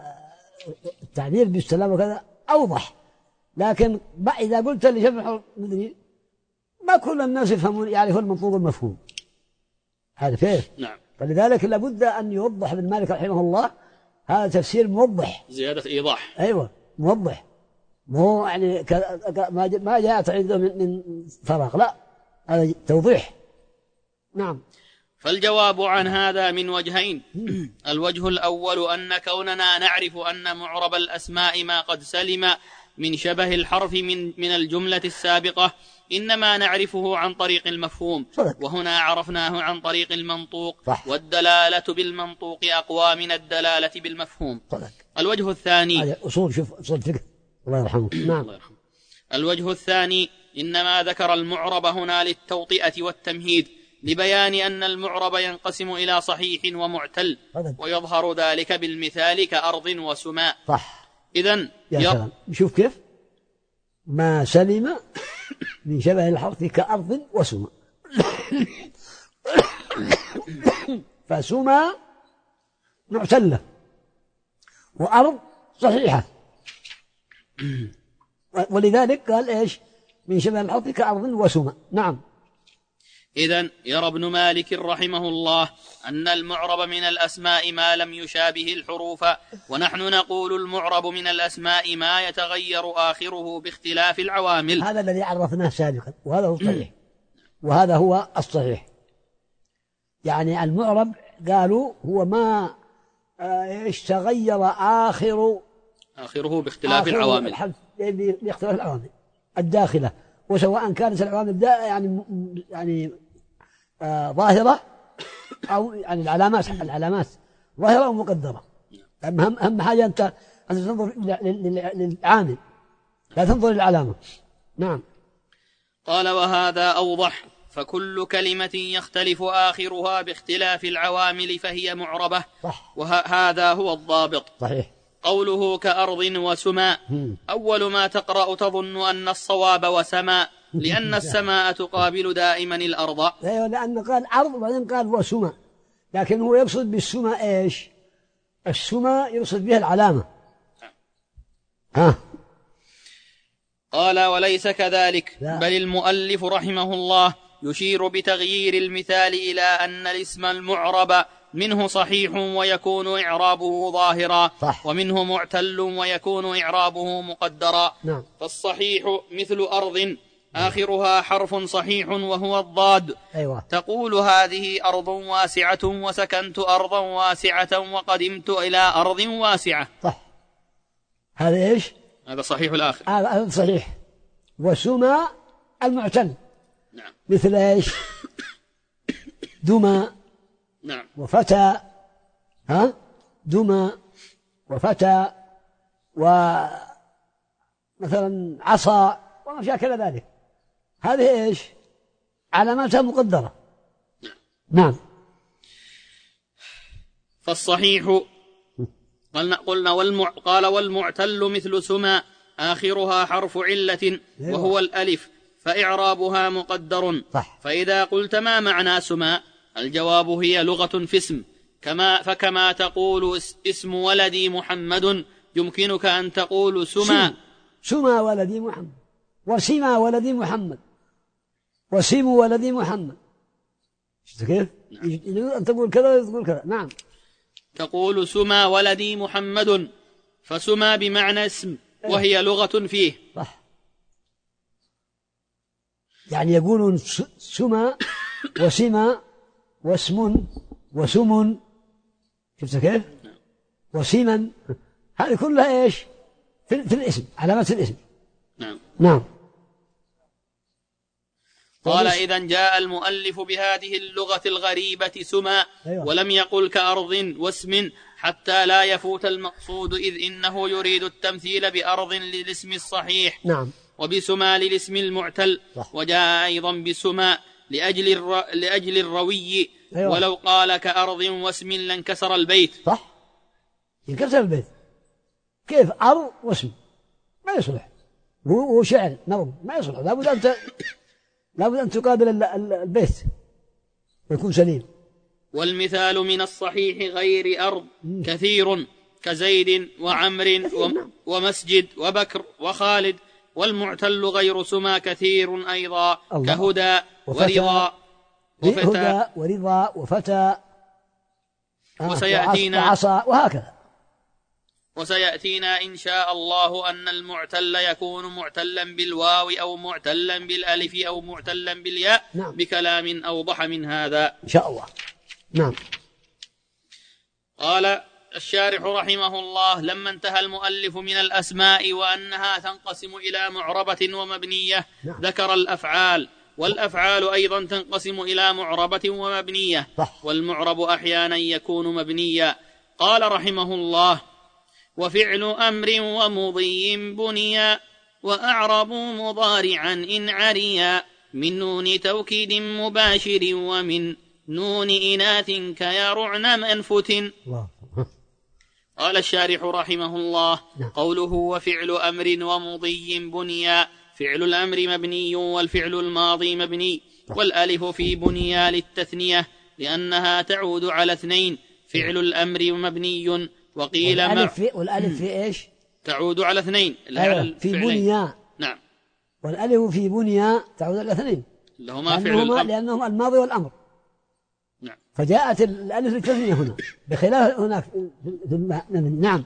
التعبير بالسلام وكذا أوضح، لكن إذا قلت لشبه الحروف مدني ما كل الناس يفهمون يعرفون المطلوب المفهوم. هذا كيف؟ نعم. فلذلك لابد أن يوضح ابن مالك رحمه الله هذا تفسير موضح، زيادة إيضاح. أيوة موضح، مو يعني ك... ك... ما جاءت عنده من... من فراغ، لا هذا توضيح. نعم. فالجواب عن هذا من وجهين. الوجه الأول أن كوننا نعرف أن معرب الأسماء ما قد سلم من شبه الحرف من, من الجملة السابقة إنما نعرفه عن طريق المفهوم، وهنا عرفناه عن طريق المنطوق، والدلالة بالمنطوق أقوى من الدلالة بالمفهوم. الوجه الثاني أصول شوف أصول فقه الله يرحمه. نعم. الله يرحمه. الوجه الثاني إنما ذكر المعرب هنا للتوطئة والتمهيد، لبيان أن المعرب ينقسم إلى صحيح ومعتل، ويظهر ذلك بالمثال كأرض وسماء. صح. إذن يا سلام. شوف كيف ما سلم من شبه الحرف كأرض وسمى. فسمى معتلة وأرض صحيحة، ولذلك قال إيش من شبه الحرف كأرض وسمى. نعم. إذن يرى ابن مالك رحمه الله أن المعرب من الأسماء ما لم يشابه الحروف، ونحن نقول المعرب من الأسماء ما يتغير آخره باختلاف العوامل. هذا الذي عرفناه سابقا، وهذا هو الصحيح، وهذا هو الصحيح. يعني المعرب قالوا هو ما ايش تغير آخر آخره باختلاف آخره العوامل، باختلاف العوامل الداخلة، وسواء كانت العوامل يعني يعني آه ظاهرة أو يعني العلامات العلامات ظاهرة أو مقدرة. أهم أهم حاجة أنت أن تنظر للعامل، لا تنظر للعلامة. نعم. قال وهذا أوضح، فكل كلمة يختلف آخرها باختلاف العوامل فهي معربة. صح. وهذا هو الضابط. صحيح. قوله كأرض وسماء، أول ما تقرأ تظن أن الصواب وسماء، لأن السماء تقابل دائما الأرض. أيوة، لأن قال أرض وبعدين قال وسماء، لكن هو يقصد بالسماء إيش؟ السماء يقصد بها العلامة. ها. قال وليس كذلك، لا. بل المؤلف رحمه الله يشير بتغيير المثال إلى أن الاسم المعرب منه صحيح ويكون إعرابه ظاهرا، صح. ومنه معتل ويكون إعرابه مقدرا. نعم. فالصحيح مثل أرض آخرها حرف صحيح وهو الضاد. أيوة. تقول هذه أرض واسعة وسكنت أرضا واسعة وقدمت إلى أرض واسعة. صح. هذا إيش؟ هذا صحيح الآخر. هذا صحيح. وسمى المعتل. نعم. مثل إيش؟ دمى. نعم. وفتى. ها؟ دمى وفتى ومثلا عصا وما شاكل ذلك، هذه إيش؟ علاماتها مقدرة. نعم. فالصحيح قلنا, قلنا والمع قال والمعتل مثل سمى آخرها حرف علة وهو الألف، فإعرابها مقدر. صح. فإذا قلت ما معنى سمى، الجواب هي لغة في اسم، كما فكما تقول اسم ولدي محمد يمكنك أن تقول سمى. سمى ولدي محمد، وسمى ولدي محمد، وسم ولدي محمد. شفت كيف؟ نعم. أن تقول كذا تقول كذا. نعم. تقول سمى ولدي محمد، فسمى بمعنى اسم وهي لغة فيه. صح. يعني يقولون سمى وسمى واسم وسم. شفت كيف؟ وسما، هذه كلها ايش؟ في, في الاسم، علامات الاسم. نعم. نعم. قال إذن جاء المؤلف بهذه اللغة الغريبة سمى. أيوة. ولم يقل كأرض واسم حتى لا يفوت المقصود، إذ إنه يريد التمثيل بأرض للاسم الصحيح. نعم. وبسمى للاسم المعتل. صح. وجاء أيضا بسمى لأجل, الر... لأجل الروي. أيوة. ولو قال كأرض واسم لانكسر البيت. صح، ينكسر البيت. كيف أرض واسم؟ ما يصلح، هو شعر نظم ما يصلح، لابد أن ت... لابد أن تقابل البيت ويكون سليم. والمثال من الصحيح غير أرض كثير كزيد وعمر ومسجد وبكر وخالد. والمعتل غير سمى كثير أيضا كهدى ورضا وفتى ورضا وفتى وسيأتينا وعصا وهكذا. وسيأتينا إن شاء الله أن المعتل يكون معتلا بالواو أو معتلا بالألف أو معتلا بالياء. نعم. بكلام أوضح من هذا إن شاء الله. نعم. قال الشارح رحمه الله لما انتهى المؤلف من الأسماء وأنها تنقسم إلى معربة ومبنية. نعم. ذكر الأفعال، والأفعال أيضا تنقسم إلى معربة ومبنية. صح. والمعرب أحيانا يكون مبنيا. قال رحمه الله وفعل أمر ومضي بنيا وأعرب مضارعا إن عريا من نون توكيد مباشر ومن نون إناث كيرعن منفت. قال الشارح رحمه الله قوله وفعل أمر ومضي بنيا، فعل الأمر مبني والفعل الماضي مبني، والألف في بنيا للتثنية لأنها تعود على اثنين. فعل الأمر مبني وقيل والألف في, والألف في إيش؟ تعود على اثنين. أيوة في بنيا. نعم. والألف في بنيا تعود على اثنين لهما فعل الأمر لأنهما الماضي والأمر. نعم. فجاءت الألف للتثنية هنا بخلاف هناك. نعم.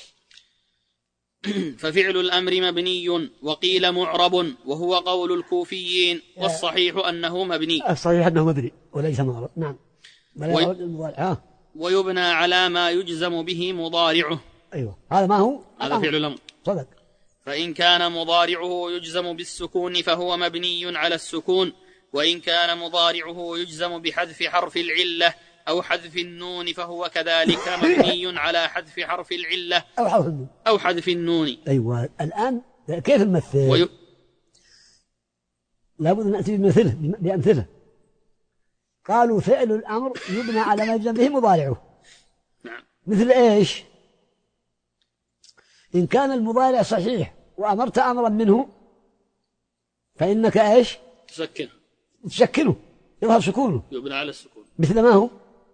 ففعل الأمر مبني وقيل معرب وهو قول الكوفيين، والصحيح أنه مبني. الصحيح أنه مبني وليس معرب. نعم. وي... ويبنى على ما يجزم به مضارعه. أيوة هذا ما هو هذا فعل الأمر. صدق. فإن كان مضارعه يجزم بالسكون فهو مبني على السكون، وإن كان مضارعه يجزم بحذف حرف العلة أو حذف النون فهو كذلك مبني على حذف حرف العلة أو حذف النون أو حذف النون. أيوة. الآن كيف نمثل؟ وي... لابد أن نأتي بمثله بأمثلة. قالوا فعل الأمر يبنى على ما يجزم به مضارعه. نعم. مثل إيش؟ إن كان المضارع صحيح وأمرت أمرا منه فإنك إيش؟ تسكنه تسكنه يظهر سكونه، يبنى على السكون. مثل ما هو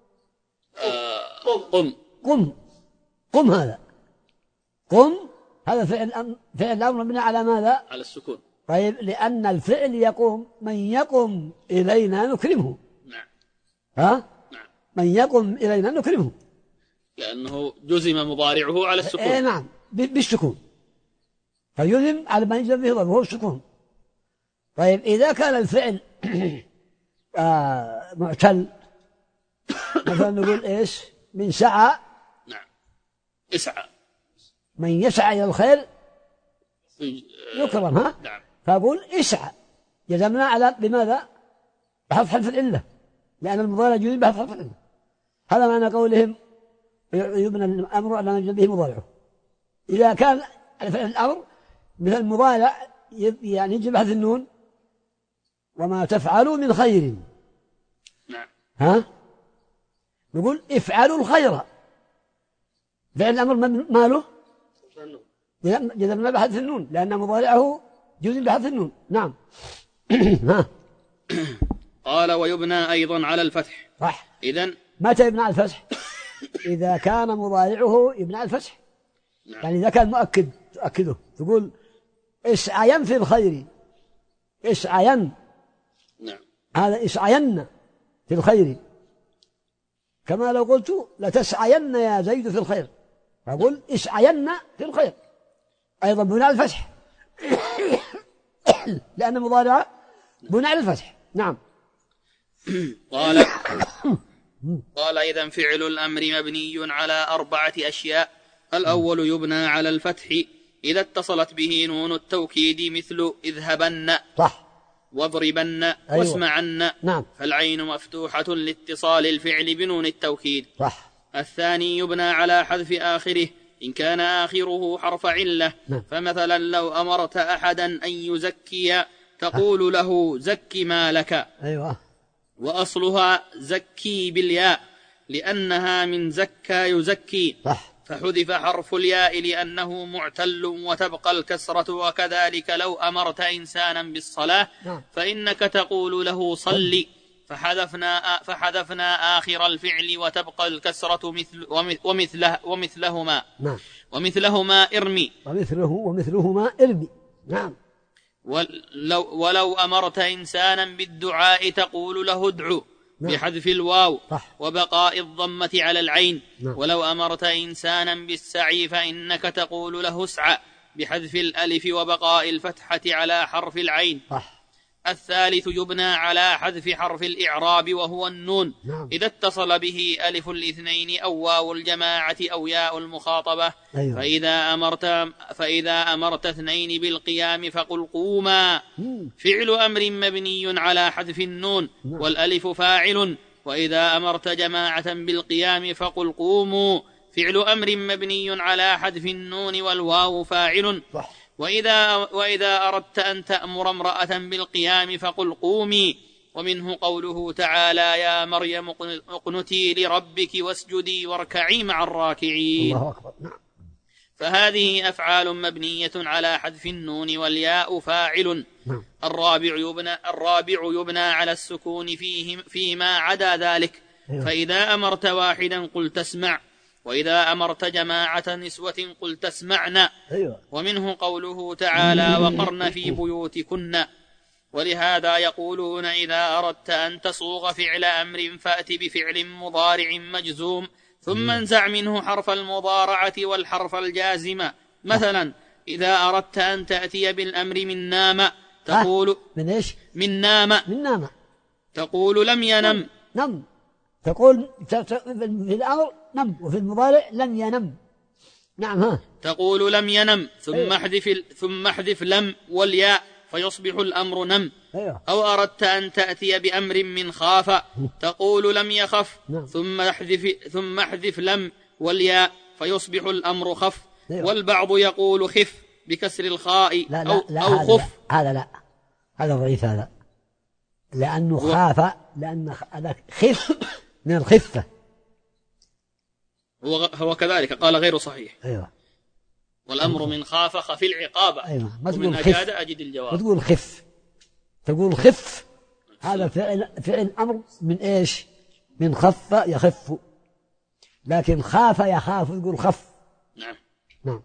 آه قم قم قم هذا قم هذا فعل أم... فعل الأمر مبني على ماذا؟ على السكون. طيب لأن الفعل يقوم، من يقم إلينا نكرمه. نعم. ها؟ نعم. من يقم إلينا نكرمه لأنه جزم مضارعه على السكون. إيه نعم بالسكون، فيجزم على ما يجزم به وهو السكون. طيب إذا كان الفعل آه معتل مثلا نقول إيش؟ من سعى. نعم. اسعى. من يسعى إلى الخير يكرم. ها؟ نعم. فأقول اسعى جزمنا على بماذا؟ بحذف حرف العلة، لأن المضارع يجزم بحذف حرف العلة. هذا معنى قولهم يبنى الأمر على ما يجزم به مضارعه. إذا كان الأمر مثل المضارع يعني يجب بحذف النون، وما تفعلوا من خير. نعم. ها؟ نقول افعلوا الخير. فعل الأمر ماله؟ جزمنا بحذف النون لأن مضارعه جزم بحذف النون. نعم. ها. قال ويبنى أيضا على الفتح. صح. إذن متى يبنى على الفتح؟ إذا كان مضارعه يبنى على الفتح. نعم. يعني إذا كان مؤكد تؤكده تقول اسعين في الخير. اسعين. نعم. هذا اسعين في الخير، كما لو قلت لتسعين يا زيد في الخير، فأقول اسعين في الخير أيضا بناء على الفتح لأن مضارعة بناء على الفتح. نعم. قال قال إذن فعل الأمر مبني على أربعة أشياء. الأول يبنى على الفتح إذا اتصلت به نون التوكيد مثل اذهبن. صح. واضربن. أيوة. واسمعن. نعم. فالعين مفتوحة لاتصال الفعل بنون التوكيد. صح. الثاني يبنى على حذف آخره إن كان آخره حرف علة. نعم. فمثلا لو أمرت أحدا أن يزكي تقول له زك مالك. أيوة. وأصلها زكي بالياء لأنها من زكى يزكي. صح. فحذف حرف الياء لأنه معتل وتبقى الكسرة. وكذلك لو أمرت إنسانا بالصلاة فإنك تقول له صلي، فحذفنا فحذفنا آخر الفعل وتبقى الكسرة مثل ومثله ومثلهما. نعم. ومثلهما ارمي. ومثله ومثلهما ارمي. نعم. ولو, ولو أمرت إنسانا بالدعاء تقول له ادعو. نعم. بحذف الواو. صح. وبقاء الضمة على العين. نعم. ولو أمرت إنسانا بالسعي فإنك تقول له اسعى بحذف الألف وبقاء الفتحة على حرف العين. صح. الثالث يبنى على حذف حرف الإعراب وهو النون. نعم. إذا اتصل به ألف الاثنين أو واو الجماعة أو ياء المخاطبة. أيوة. فإذا أمرت فإذا أمرت اثنين بالقيام فقل قوما. مم. فعل أمر مبني على حذف النون. نعم. والألف فاعل. وإذا أمرت جماعة بالقيام فقل قوموا. فعل أمر مبني على حذف النون والواو فاعل. صح. وإذا, وإذا أردت أن تأمر امرأة بالقيام فقل قومي. ومنه قوله تعالى يا مريم اقنتي لربك واسجدي واركعي مع الراكعين. الله أكبر. نعم. فهذه أفعال مبنية على حذف النون والياء فاعل. الرابع يبنى, الرابع يبنى على السكون فيه فيما عدا ذلك. فإذا أمرت واحدا قلت اسمع، وإذا أمرت جماعة نسوة قلت اسمعن. ومنه قوله تعالى وقرن في بيوتكن. ولهذا يقولون إذا أردت أن تصوغ فعل أمر فأت بفعل مضارع مجزوم ثم انزع منه حرف المضارعة والحرف الجازم. مثلا إذا أردت أن تأتي بالأمر من نام تقول من إيش؟ من نام من نام تقول لم ينم. نم تقول في الأمر نم، وفي المضارع لم ينم. نعم. ها تقول لم ينم ثم احذف ثم احذف لم والياء فيصبح الأمر نم. أيوه. أو أردت أن تأتي بأمر من خاف تقول لم يخف نعم. ثم احذف ثم احذف لم والياء فيصبح الأمر خف. أيوه. والبعض يقول خف بكسر الخاء لا لا أو, لا أو هذا خف. لا هذا لا هذا ضعيف، هذا لأنه خاف، لأن هذا خف من الخفة. هو هو كذلك قال غير صحيح. أيوه. والأمر من خاف خف العقاب. أيوه. ما ومن تقول أجاد خف، أجد الجواب. ما تقول خف، تقول خف. هذا فعل فعل أمر من إيش؟ من خف يخف. لكن خاف يخاف يقول خف. نعم. نعم.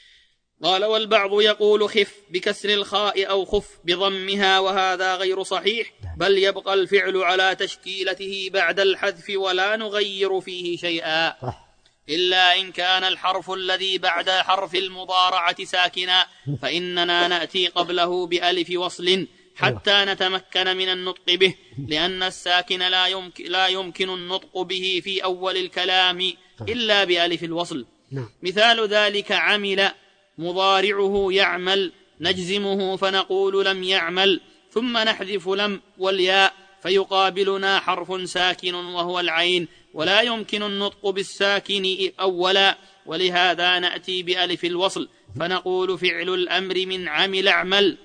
قال والبعض يقول خف بكسر الخاء أو خف بضمها، وهذا غير صحيح، بل يبقى الفعل على تشكيلته بعد الحذف ولا نغير فيه شيئا. صح. إلا إن كان الحرف الذي بعد حرف المضارعة ساكنا فإننا نأتي قبله بألف وصل حتى نتمكن من النطق به، لأن الساكن لا يمكن, لا يمكن النطق به في أول الكلام إلا بألف الوصل. مثال ذلك عمل مضارعه يعمل نجزمه فنقول لم يعمل ثم نحذف لم والياء فيقابلنا حرف ساكن وهو العين، ولا يمكن النطق بالساكن أولا، ولهذا نأتي بألف الوصل فنقول فعل الأمر من عمل اعمل،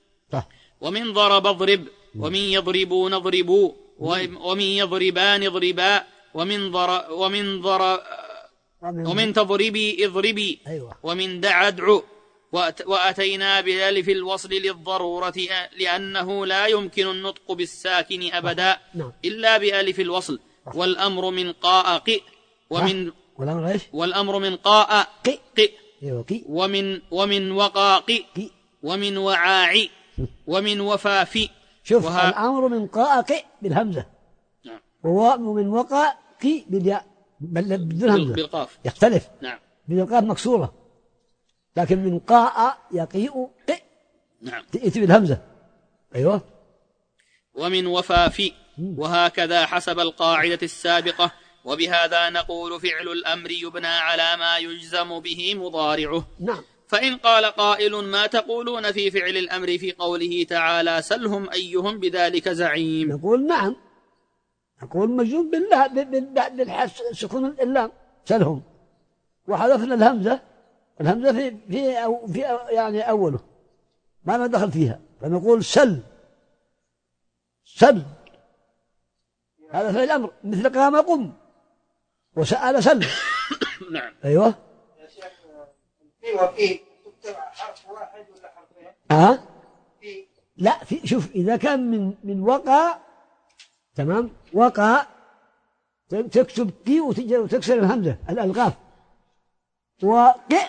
ومن ضرب اضرب، ومن يضربون اضربوا، ومن يضربان اضربا، ومن ضر ومن ضر ومن تضربي اضربي، ومن دع ادعو. وأتينا بألف الوصل للضرورة لأنه لا يمكن النطق بالساكن أبدا إلا بألف الوصل. والأمر من قاء قئ، ومن والأمر من قاء قئ، ومن ومن وقا قئ، ومن وعاعي، ومن وفافي. شوف وها... الأمر من قاء قئ بالهمزة. نعم. ومن وقا قئ بالياء بدون همزة بالقاف يختلف. نعم. بالقاف مكسورة، لكن من قاء يقيء قئ نعم تأتي بالهمزة. أيوة. ومن وفافي. وهكذا حسب القاعدة السابقة. وبهذا نقول فعل الأمر يبنى على ما يجزم به مضارعه. نعم. فإن قال قائل ما تقولون في فعل الأمر في قوله تعالى سلهم أيهم بذلك زعيم؟ نقول نعم، نقول مجزوم بالله بالسكون اللام سلهم، وحذفنا الهمزة، الهمزة في في أو في يعني أوله ما ما دخل فيها، فنقول سل سل. هذا فعل الأمر مثل قام قم وسأل سل. نعم. أيوة. يا شيخ في وفي تكتب حرف واحد ولا حرفين؟ ها؟ في لا في. شوف إذا كان من من وقع تمام، وقع تكتب كي وتكسر الهمزة الألقاف، وقع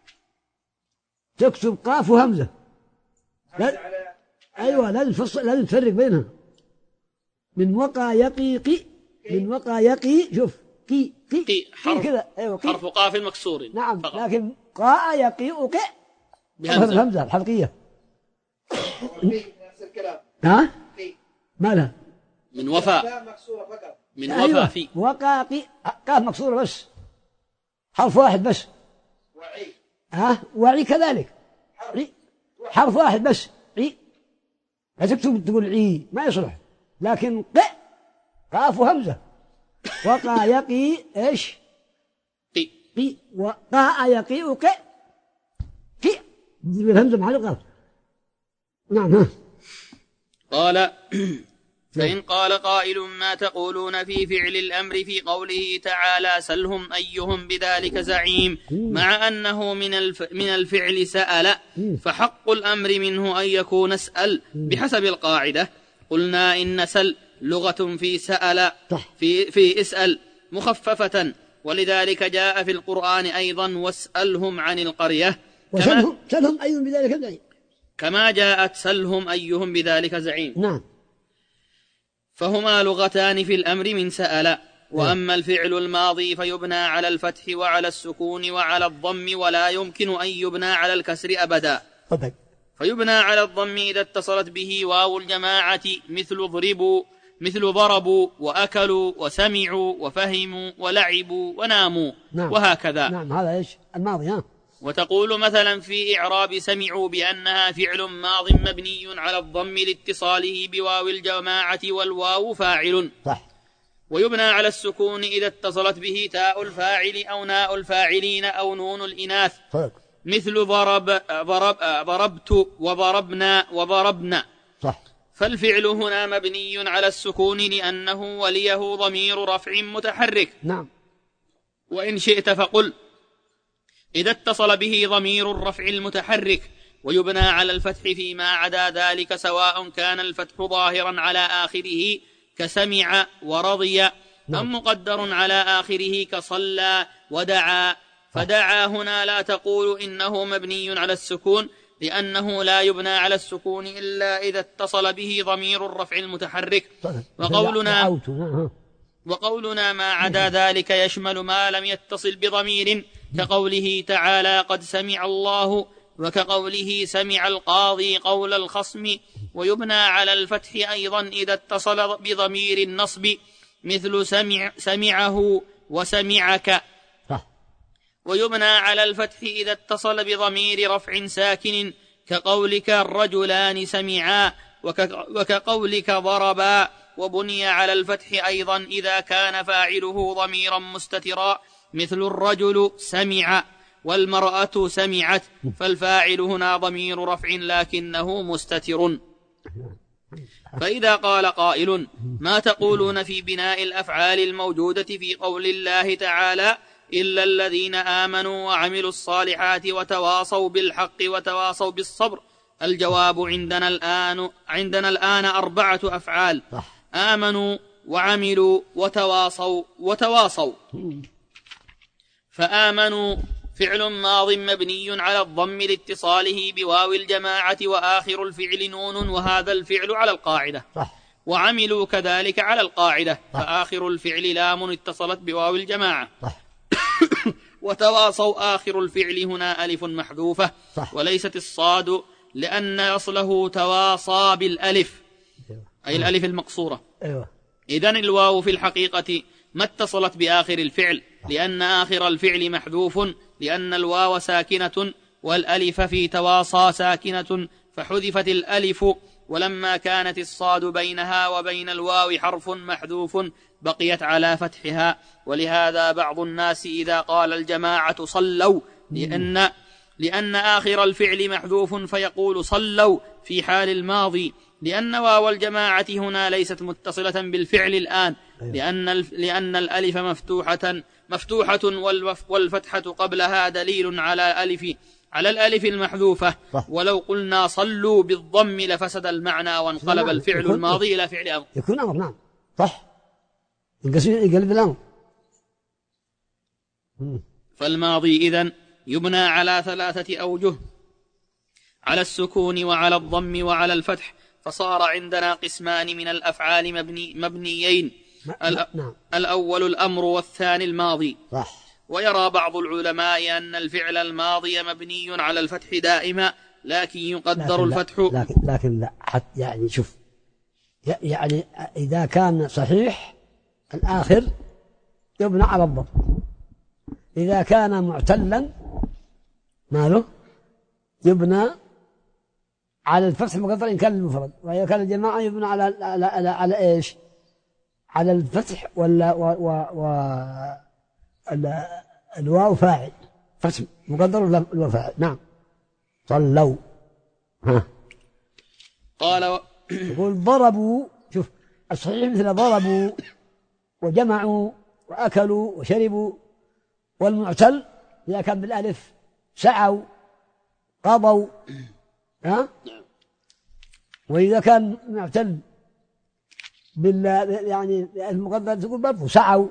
تكتب قاف وهمزة. لا أيوة لازم تفصل، لازم تفرق بينها. من وقع يقي قي، من وقع يقي شوف قي قي, قي حرف كذا. أيوة قي. حرف قاف مكسور. نعم فقط. لكن قاء يقي وقع الهمزة الحلقية. نفس الكلام. ها؟ ما لها من وفاء مكسورة فقط. من أيوة. وفاء في وقع قي قاف مكسورة بس، حرف واحد بس. وعي. ها؟ وعي كذلك عي. حرف واحد بس عي. لا تكتب تقول عي ما يصلح، لكن ق قاف وهمزة. وقع يقي ايش؟ قي قي. وقاء يقي وق قي بالهمزة مع القاف. نعم. ها. قال فإن قال قائل ما تقولون في فعل الأمر في قوله تعالى سلهم أيهم بذلك زعيم مع أنه من الف من الفعل سأل فحق الأمر منه أن يكون اسأل بحسب القاعدة. قلنا إن سل لغة في سأل في, في اسأل مخففة، ولذلك جاء في القرآن أيضا واسألهم عن القرية وسلهم سلهم أيهم بذلك زعيم كما جاءت سلهم أيهم بذلك زعيم. نعم. فهما لغتان في الأمر من سأل. وأما الفعل الماضي فيبنى على الفتح وعلى السكون وعلى الضم ولا يمكن أن يبنى على الكسر أبدا. فيبنى على الضم إذا اتصلت به واو الجماعة مثل ضربوا مثل ضربوا وأكلوا وسمعوا وفهموا ولعبوا وناموا. نعم. وهكذا. نعم هذا إيش الماضي. ها. وتقول مثلا في إعراب سمعوا بأنها فعل ماض مبني على الضم لاتصاله بواو الجماعة والواو فاعل. صح. ويبنى على السكون إذا اتصلت به تاء الفاعل أو ناء الفاعلين أو نون الإناث. صح. مثل ضرب ضرب ضربت وضربنا وضربنا. صح. فالفعل هنا مبني على السكون لأنه وليه ضمير رفع متحرك. نعم. وإن شئت فقل إذا اتصل به ضمير الرفع المتحرك. ويبنى على الفتح فيما عدا ذلك سواء كان الفتح ظاهرا على آخره كسمع ورضي أم مقدر على آخره كصلى ودعا. فدعا هنا لا تقول إنه مبني على السكون لأنه لا يبنى على السكون إلا إذا اتصل به ضمير الرفع المتحرك. وقولنا وقولنا ما عدا ذلك يشمل ما لم يتصل بضمير كقوله تعالى قد سمع الله وكقوله سمع القاضي قول الخصم. ويبنى على الفتح أيضا إذا اتصل بضمير النصب مثل سمع سمعه وسمعك. ويبنى على الفتح إذا اتصل بضمير رفع ساكن كقولك الرجلان سمعا وكقولك ضربا. وبني على الفتح أيضا إذا كان فاعله ضميرا مستترا مثل الرجل سمع والمرأة سمعت. فالفاعل هنا ضمير رفع لكنه مستتر. فإذا قال قائل ما تقولون في بناء الأفعال الموجودة في قول الله تعالى إلا الذين آمنوا وعملوا الصالحات وتواصوا بالحق وتواصوا بالصبر؟ الجواب عندنا الآن عندنا الآن أربعة أفعال: آمنوا وعملوا وتواصوا وتواصوا. فآمنوا فعل ماض مبني على الضم لاتصاله بواو الجماعة وآخر الفعل نون وهذا الفعل على القاعدة. وعملوا كذلك على القاعدة فآخر الفعل لام اتصلت بواو الجماعة. وتواصوا آخر الفعل هنا ألف محذوفة وليست الصاد لأن أصله تواصى بالألف أي الألف المقصورة. إذن الواو في الحقيقة ما اتصلت بآخر الفعل لأن آخر الفعل محذوف لأن الواو ساكنة والألف في تواصى ساكنة فحذفت الألف. ولما كانت الصاد بينها وبين الواو حرف محذوف بقيت على فتحها. ولهذا بعض الناس إذا قال الجماعة صلوا لأن, لأن آخر الفعل محذوف فيقول صلوا في حال الماضي لأن واو الجماعة هنا ليست متصلة بالفعل الآن لأن, لأن الألف مفتوحة, مفتوحة والفتحة قبلها دليل على ألف على الألف المحذوفة. ولو قلنا صلوا بالضم لفسد المعنى وانقلب الفعل الماضي إلى فعل أمر. يكون أمر. نعم صح يقلب الأمر. فالماضي إذن يبنى على ثلاثة أوجه: على السكون وعلى الضم وعلى الفتح. فصار عندنا قسمان من الأفعال مبني مبنيين. الأول الأمر والثاني الماضي. صح. ويرى بعض العلماء أن الفعل الماضي مبني على الفتح دائما لكن يقدر لكن الفتح لا لكن, لكن لا حتى يعني شوف يعني إذا كان صحيح الآخر يبنى على الضم. إذا كان معتلا ماله يبنى على الفتح المقدر إن كان المفرد. وإذا كان الجماعة يبنى على على على, على إيش؟ على الفتح ولا و و و الواو فاعل فتح مقدر ولا الواو فاعل؟ نعم صلوا. ها قال و... يقول ضربوا. شوف الصحيح مثل ضربوا وجمعوا وأكلوا وشربوا. والمعتل إذا كان بالألف سعوا قضوا، ها؟ وإذا كان معتل بال يعني المقدر تقول برضه سعوا.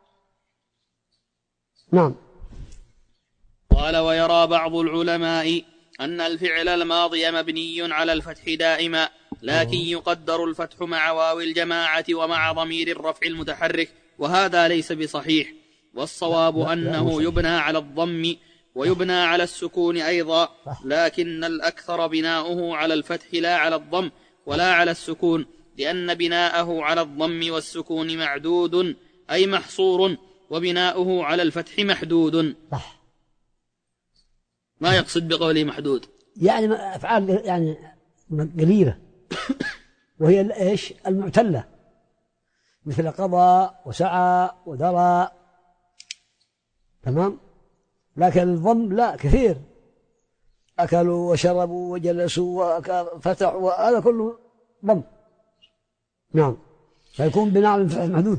نعم. قال: ويرى بعض العلماء أن الفعل الماضي مبني على الفتح دائما، لكن يقدر الفتح مع واو الجماعة ومع ضمير الرفع المتحرك، وهذا ليس بصحيح. والصواب لا لا أنه لا يبنى على الضم ويبنى على السكون أيضا، لكن الأكثر بناؤه على الفتح لا على الضم ولا على السكون، لأن بناءه على الضم والسكون معدود أي محصور، وبناؤه على الفتح محدود. ما يقصد بقوله محدود؟ يعني أفعال يعني قليلة، وهي إيش؟ المعتلة، مثل قضى وسعى ودرى، تمام. لكن الضم لا، كثير، أكلوا وشربوا وجلسوا وفتحوا، وهذا كله ضم. نعم، فيكون بناء محدود.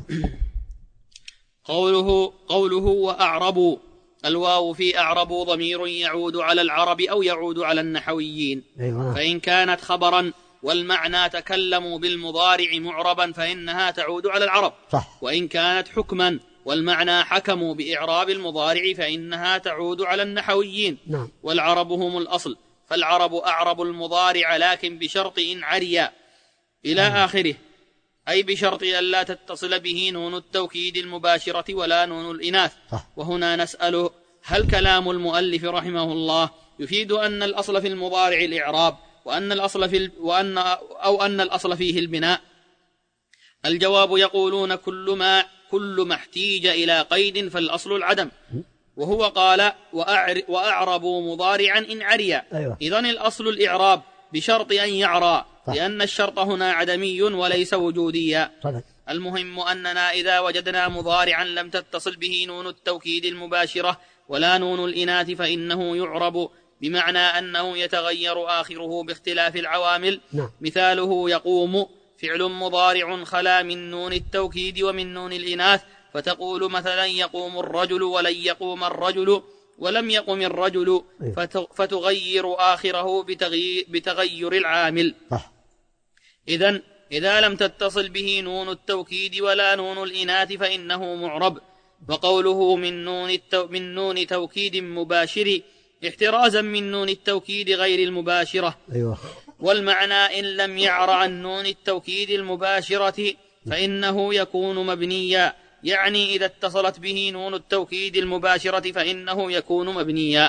قوله قوله وأعربوا، الواو في أعربوا ضمير يعود على العرب أو يعود على النحويين. أيوة. فإن كانت خبرا والمعنى تكلموا بالمضارع معربا فإنها تعود على العرب. صح. وإن كانت حكما والمعنى حكموا بإعراب المضارع فإنها تعود على النحويين. نعم. والعرب هم الأصل، فالعرب أعرب المضارع لكن بشرط إن عريا إلى آخره، أي بشرط أن لا تتصل به نون التوكيد المباشرة ولا نون الإناث. صح. وهنا نسأل: هل كلام المؤلف رحمه الله يفيد أن الأصل في المضارع الإعراب وأن الأصل في ال... وأن أو أن الأصل فيه البناء؟ الجواب: يقولون كل ما كل ما احتيج إلى قيد فالأصل العدم، وهو قال: وأعر... وأعربوا مضارعا إن عريا. أيوة. إذن الأصل الإعراب بشرط أن يعرى، لأن الشرط هنا عدمي وليس وجوديا. صدق. المهم أننا إذا وجدنا مضارعا لم تتصل به نون التوكيد المباشرة ولا نون الإناث فإنه يعرب، بمعنى أنه يتغير آخره باختلاف العوامل. نعم. مثاله: يقوم فعل مضارع خلا من نون التوكيد ومن نون الإناث، فتقول مثلا: يقوم الرجل ولن يقوم الرجل ولم يقم الرجل، فتغير آخره بتغيير, بتغير العامل. إذن إذا لم تتصل به نون التوكيد ولا نون الإناث فإنه معرب. وقوله من نون, التو من نون توكيد مباشر احترازا من نون التوكيد غير المباشرة. أيوة. والمعنى: إن لم يعر عن نون التوكيد المباشرة فإنه يكون مبنيا، يعني إذا اتصلت به نون التوكيد المباشرة فإنه يكون مبنيا.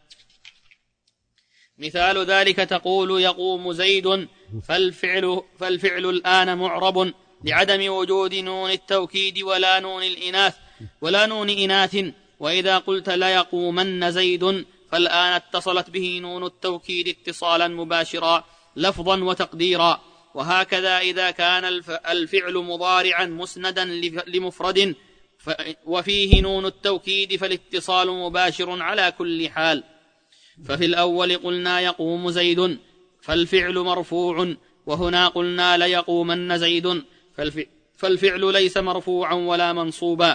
مثال ذلك: تقول: يقوم زيد، فالفعل, فالفعل الآن معرب لعدم وجود نون التوكيد ولا نون الإناث ولا نون إناث. وإذا قلت: لا يقومن زيد، فالآن اتصلت به نون التوكيد اتصالا مباشرا لفظا وتقديرا. وهكذا إذا كان الفعل مضارعا مسندا لمفرد وفيه نون التوكيد فالاتصال مباشر على كل حال. ففي الأول قلنا: يقوم زيد، فالفعل مرفوع، وهنا قلنا: ليقومن زيد، فالفعل ليس مرفوعا ولا منصوبا،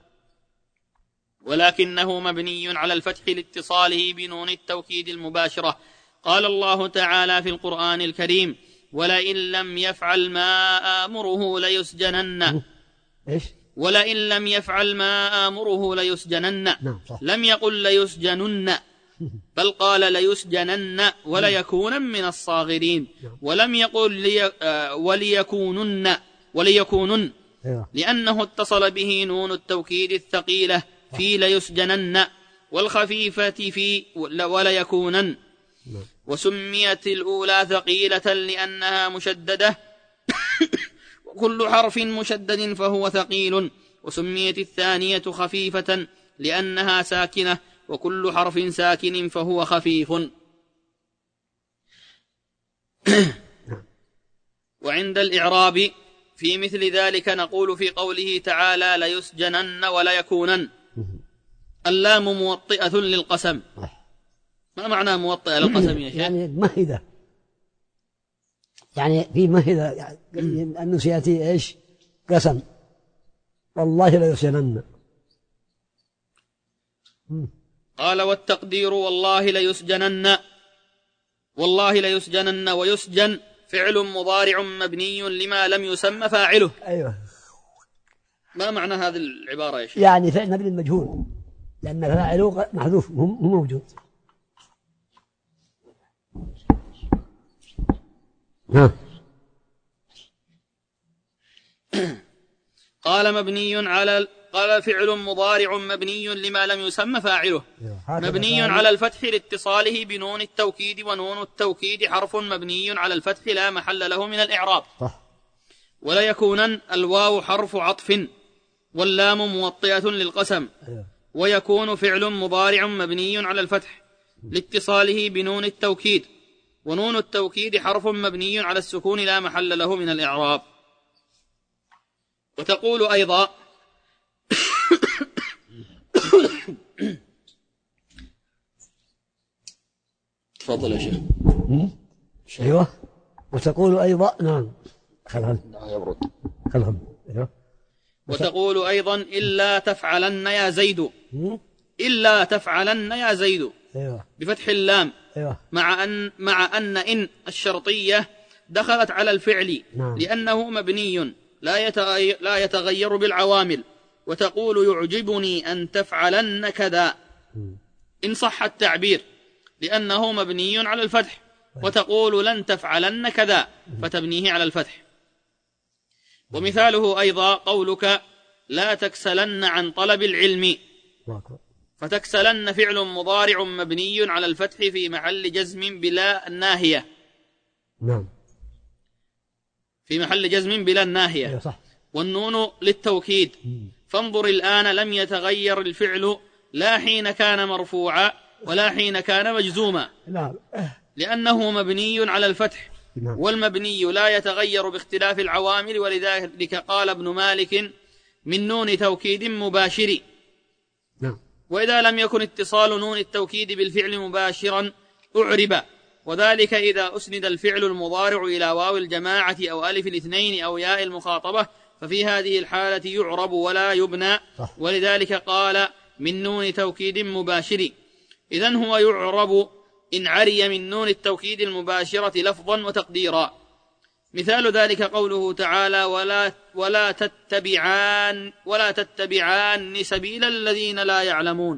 ولكنه مبني على الفتح لاتصاله بنون التوكيد المباشرة. قال الله تعالى في القرآن الكريم: ولئن لم يفعل ما آمره ليسجنن. إيش؟ ولئن لم يفعل ما آمره ليسجنن. نعم. لم يقل ليسجنن، بل قال ليسجنن وليكونن من الصاغرين. ولم يقل لي وليكونن وليكونن لأنه اتصل به نون التوكيد الثقيلة في ليسجنن، والخفيفة في وليكونن. وسميت الأولى ثقيلة لأنها مشددة وكل حرف مشدد فهو ثقيل، وسميت الثانية خفيفة لأنها ساكنة وكل حرف ساكن فهو خفيف. وعند الإعراب في مثل ذلك نقول في قوله تعالى: ليسجنن وليكونن، اللام موطئة للقسم. ما معنى موطئة للقسم يا شيخ؟ يعني مهدة. يعني في مهلة يعني أنه سيأتي إيش قسم والله لا يسجنن. قال والتقدير والله ليسجنن، والله ليسجنن ويسجن فعل مضارع مبني لما لم يسمى فاعله. أيوة. ما معنى هذه العبارة يا شيخ؟ يعني فعل مبني مجهول لأن فاعله محذوف مو موجود. ها. قال مبني على قال فعل مضارع مبني لما لم يسمى فاعله مبني على الفتح لاتصاله بنون التوكيد، ونون التوكيد حرف مبني على الفتح لا محل له من الإعراب. ولا يكونن الواو حرف عطف واللام موطئة للقسم. ويكون فعل مضارع مبني على الفتح لاتصاله بنون التوكيد، ونون التوكيد حرف مبني على السكون لا محل له من الإعراب. وتقول أيضا تفضل يا شيخ. أيوة. وتقول أيضا نعم خلهم يبرد خلهم أيوة. وتقول أيضا إلا تفعلن يا زيد، إلا تفعلن يا زيد أيوة. بفتح اللام. أيوة. مع أن مع أن إن الشرطية دخلت على الفعل. نعم. لأنه مبني لا يتغير, لا يتغير بالعوامل. وتقول يعجبني أن تفعلن كذا إن صح التعبير لأنه مبني على الفتح. وتقول لن تفعلن كذا فتبنيه على الفتح. ومثاله أيضا قولك لا تكسلن عن طلب العلم، فتكسلن فعل مضارع مبني على الفتح في محل جزم بلا الناهية. نعم. في محل جزم بلا الناهية. صح. والنون للتوكيد. فانظر الآن لم يتغير الفعل لا حين كان مرفوعا ولا حين كان مجزوما. نعم. لأنه مبني على الفتح. نعم. والمبني لا يتغير باختلاف العوامل، ولذلك قال ابن مالك من نون توكيد مباشر. نعم. وإذا لم يكن اتصال نون التوكيد بالفعل مباشرا أعرب، وذلك إذا أسند الفعل المضارع إلى واو الجماعة أو ألف الاثنين أو ياء المخاطبة، ففي هذه الحالة يعرب ولا يبنى. ولذلك قال من نون توكيد مباشر. إذن هو يعرب إن عري من نون التوكيد المباشرة لفظا وتقديرا. مثال ذلك قوله تعالى ولا, ولا تتبعان ولا تتبعان سبيل الذين لا يعلمون.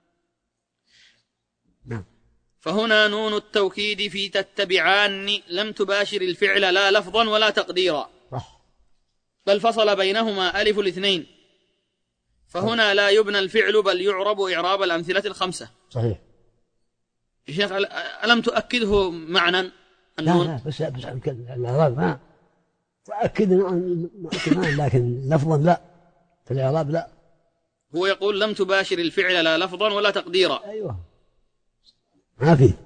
فهنا نون التوكيد في تتبعان لم تباشر الفعل لا لفظا ولا تقديرا، بل فصل بينهما ألف الاثنين، فهنا لا يبنى الفعل بل يعرب إعراب الأمثلة الخمسة. صحيح يا شيخ. ألم تؤكده معنى النون؟ لا لا بس بس الإعراب ما تؤكد معنى، لكن لفظا لا، في الإعراب لا. هو يقول لم تباشر الفعل لا لفظا ولا تقديرا. أيوة ما في.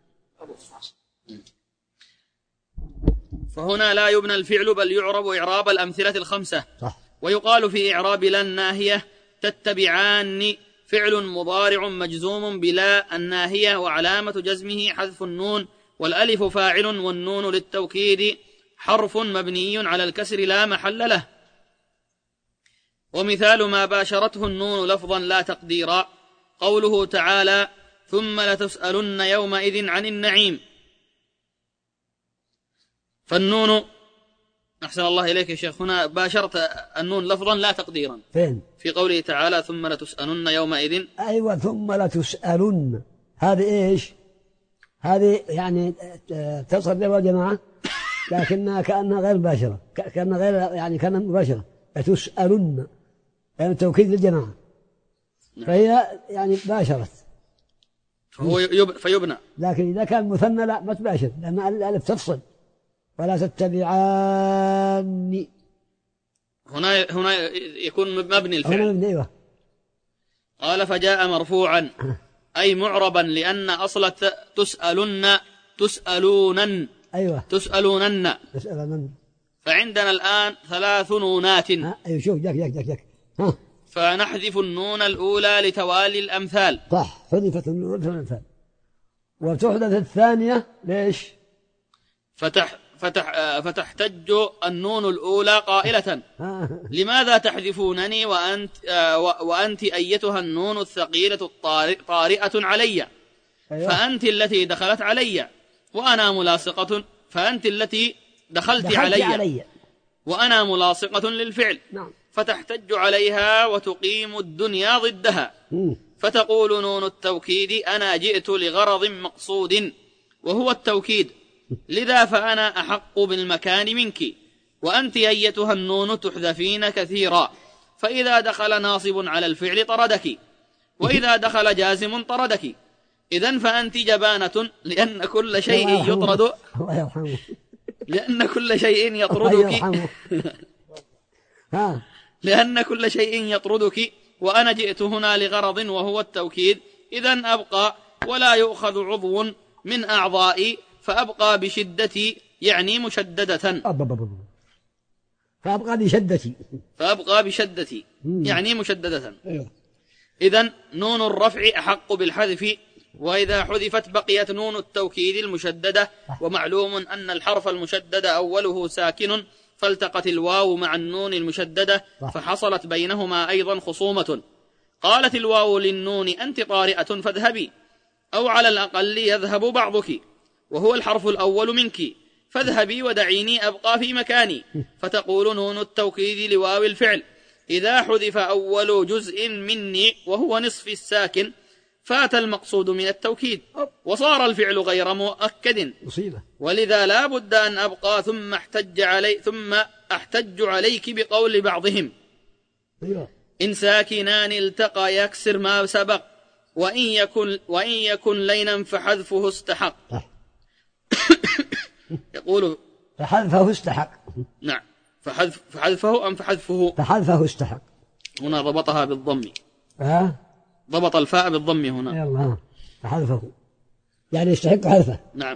فهنا لا يبنى الفعل بل يعرب إعراب الأمثلة الخمسة. صح. ويقال في إعراب لا الناهية تتبعان فعل مضارع مجزوم بلا الناهية وعلامة جزمه حذف النون، والألف فاعل والنون للتوكيد حرف مبني على الكسر لا محل له. ومثال ما باشرته النون لفظا لا تقديرا قوله تعالى ثم لتسألن يومئذ عن النعيم. فالنون أحسن الله إليك يا شيخ، هنا باشرت النون لفظا لا تقديرا. فين؟ في قوله تعالى ثم لتسألن يومئذ. أيوة ثم لتسألن، هذه إيش؟ هذه يعني تصل لها جماعة لكنها كأنها غير مباشرة، كأنها غير يعني كأنها مباشرة. لتسألن يعني توكيد للجماعة، فهي يعني باشرت، فهو يب... فيبنى. لكن إذا كان مثنى لا ما تباشر، لأن الألف تفصل. ولا تتبعاني هنا هنا يكون مبني الفعل. هنا مبني. أيوة. قال فجاء مرفوعا أي معربا لأن أصل تسألن تسألونن. أيوة تسألونن تسألونن. فعندنا الآن ثلاث نونات. أيوة شوف جاك جاك جاك جاك ها. فنحذف النون الأولى لتوالي الأمثال. صح، حذفت النون لتوالي الأمثال. وتحدث الثانية ليش؟ فتح فتح فتحتج النون الأولى قائلة لماذا تحذفونني وأنت, وأنت أيتها النون الثقيلة طارئة علي فأنت التي دخلت علي وأنا ملاصقة فأنت التي دخلت علي, علي وأنا ملاصقة للفعل نعم. فتحتج عليها وتقيم الدنيا ضدها فتقول نون التوكيد أنا جئت لغرض مقصود وهو التوكيد لذا فأنا أحق بالمكان منك وأنت أيتها النون تحذفين كثيرا فإذا دخل ناصب على الفعل طردك وإذا دخل جازم طردك إذن فأنت جبانة لأن كل شيء يطرد لأن كل شيء يطردك لأن كل شيء يطردك وأنا جئت هنا لغرض وهو التوكيد إذن أبقى ولا يؤخذ عضو من أعضائي فأبقى بشدتي يعني مشددة فأبقى بشدتي فأبقى بشدتي يعني مشددة إذن نون الرفع أحق بالحذف وإذا حذفت بقيت نون التوكيد المشددة ومعلوم أن الحرف المشدد أوله ساكن فالتقت الواو مع النون المشددة فحصلت بينهما أيضا خصومة قالت الواو للنون أنت طارئة فاذهبي أو على الأقل يذهب بعضك وهو الحرف الأول منك فاذهبي ودعيني أبقى في مكاني فتقول نون التوكيد لواو الفعل إذا حذف أول جزء مني وهو نصف الساكن فات المقصود من التوكيد وصار الفعل غير مؤكد ولذا لا بد أن أبقى ثم احتج علي ثم أحتج عليك بقول بعضهم إن ساكنان التقى يكسر ما سبق وإن يكن, وإن يكن لينا فحذفه استحق يقول فحذفه استحق نعم فحذف فحذفه أم فحذفه فحذفه استحق هنا ضبطها بالضم أه؟ ضبط الفاء بالضم هنا يلا فحذفه يعني يستحق حذفه نعم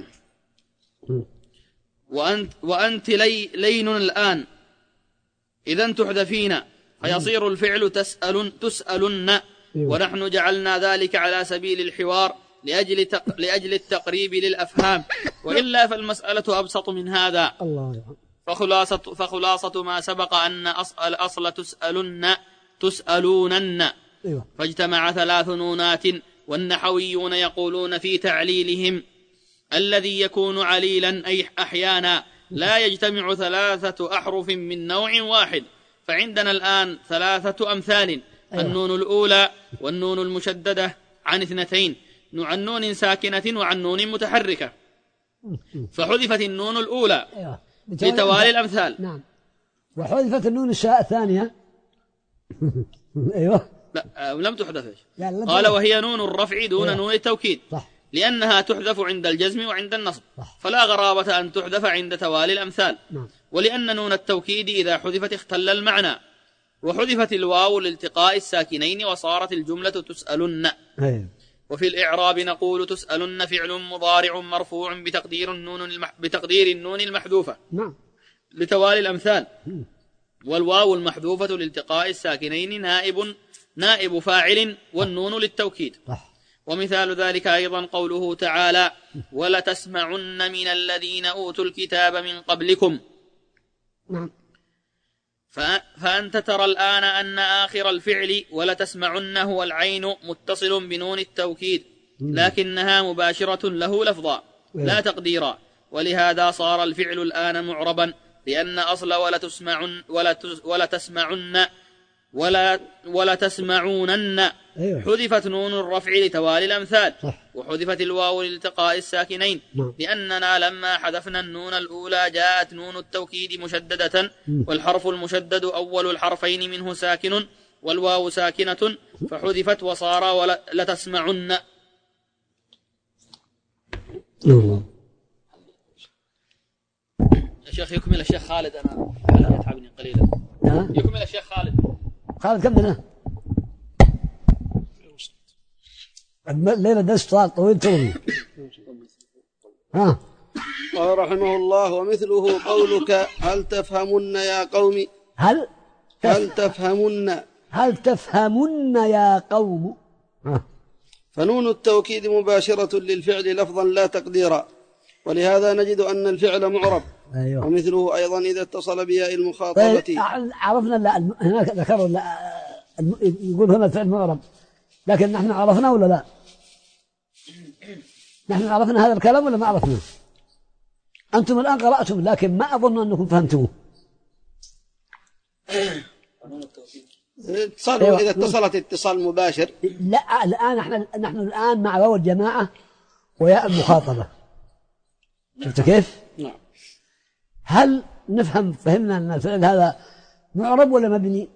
وأنت, وأنت لي لين الآن إذن تحذفين فيصير الفعل تسأل تسألن ونحن جعلنا ذلك على سبيل الحوار لأجل, تق... لأجل التقريب للأفهام وإلا فالمسألة أبسط من هذا فخلاصة, فخلاصة ما سبق أن أصل, الأصل تسألن تسألونن فاجتمع ثلاث نونات والنحويون يقولون في تعليلهم الذي يكون عليلا أي أحيانا لا يجتمع ثلاثة أحرف من نوع واحد فعندنا الآن ثلاثة أمثال النون الأولى والنون المشددة عن اثنتين عن نون ساكنة وعن نون متحركة فحذفت النون الأولى لتوالي الأمثال نعم وحذفت النون الثانية أيوه لا لم تحذف قال وهي نون الرفع دون أيوه. نون التوكيد صح. لأنها تحذف عند الجزم وعند النصب صح. فلا غرابة أن تحذف عند توالي الأمثال نعم. ولأن نون التوكيد إذا حذفت اختل المعنى وحذفت الواو لالتقاء الساكنين وصارت الجملة تسألن أيوه. وفي الإعراب نقول تسألن فعل مضارع مرفوع بتقدير النون, المح... بتقدير النون المحذوفة نعم. لتوالي الأمثال والواو المحذوفة لالتقاء الساكنين نائب نائب فاعل والنون للتوكيد ومثال ذلك أيضا قوله تعالى ولتسمعن من الذين أوتوا الكتاب من قبلكم نعم. فأنت ترى الآن أن آخر الفعل ولتسمعن هو العين متصل بنون التوكيد لكنها مباشرة له لفظا لا تقديرا ولهذا صار الفعل الآن معربا لأن أصل ولتسمعن ولتسمعن ولا ولا تسمعونن حذفت نون الرفع لتوالي الأمثال وحذفت الواو لالتقاء الساكنين لأننا لما حذفنا النون الأولى جاءت نون التوكيد مشددة والحرف المشدد أول الحرفين منه ساكن والواو ساكنة فحذفت وصار ولا تسمعن. يا شيخ يكمل الشيخ خالد أنا يتعبني قليلا يكمل الشيخ خالد خالد كمل الليلة درس طويل طويل ها قال رحمه الله ومثله قولك هل تفهمن يا قوم هل هل تفهمن هل تفهمن يا قوم ها. فنون التوكيد مباشرة للفعل لفظا لا تقديرا ولهذا نجد أن الفعل معرب أيوة. ومثله أيضا إذا اتصل بياء المخاطبة. طيب عرفنا لا هناك ذكروا لا يقول هنا الفعل معرب، لكن نحن عرفنا ولا لا؟ نحن عرفنا هذا الكلام ولا ما عرفنا؟ أنتم الآن قرأتم لكن ما أظن أنكم فهمتوه. اتصال أيوة. إذا اتصلت اتصال مباشر. لا الآن نحن نحن الآن مع واو الجماعة وياء المخاطبة. شفت كيف؟ نعم. هل نفهم فهمنا أن الفعل هذا معرب ولا مبني؟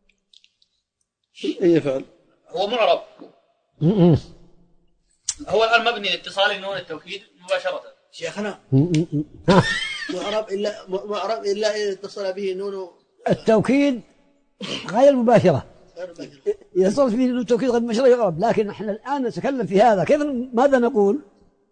أي فعل؟ هو معرب. م-م. هو الآن مبني لاتصال نون التوكيد مباشرة. شيخنا م-م. معرب إلا معرب إلا إذا اتصل به نون التوكيد غير مباشرة. إذا اتصل به نون التوكيد غير مباشرة يعرب، لكن نحن الآن نتكلم في هذا كيف ماذا نقول؟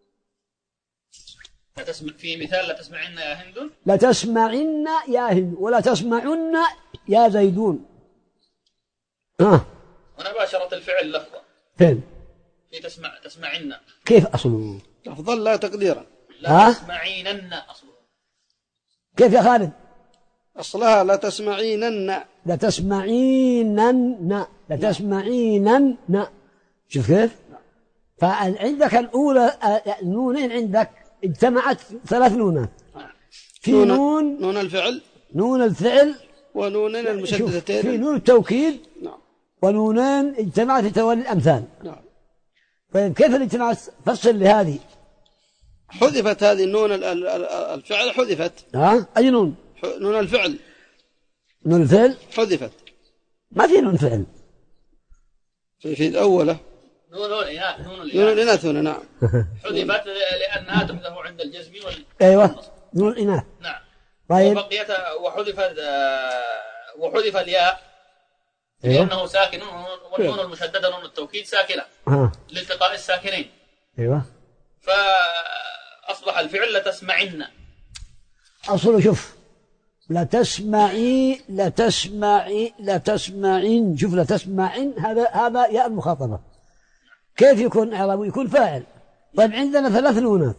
لا تسمع في مثال لا تسمعن يا هند. لا تسمعن يا هند ولا تسمعن يا زيدون. آه. ونباشرة الفعل لفظا. فين؟ في تسمع تسمعن. كيف أصله؟ لفظا لا تقديرا. لا تسمعينن أصله. كيف يا خالد؟ أصلها لا تسمعينن. لا تسمعينن لا تسمعينن. شوف كيف؟ فعندك الأولى النونين عندك اجتمعت ثلاث نونات. في نون نون نون الفعل نون الفعل ونونين المشددتين. في نون التوكيد. نعم. ونونين اجتمعت في توالي الأمثال. نعم. طيب كيف الاجتماع؟ فصل لهذه. حذفت هذه النون الفعل حذفت. ها أي نون؟ نون الفعل. نون الفعل حذفت. ما في نون فعل. في في الأولى. نون الإناث. نون الإناث هنا نعم. حذفت لأنها تحذف عند الجزم وال. أيوة نون الإناث. نعم. طيب. وبقيت وحذفت وحذف الياء. أيوة. لأنه ساكن والنون المشددة نون التوكيد ساكنة. ها. لالتقاء الساكنين. أيوة. فأصبح الفعل لتسمعن. أصله شوف لا تسمعي لا تسمعي لا تسمعين. شوف لا تسمعين هذا هذا ياء المخاطبة. كيف يكون إعرابه؟ يكون فاعل. طيب عندنا ثلاث نونات.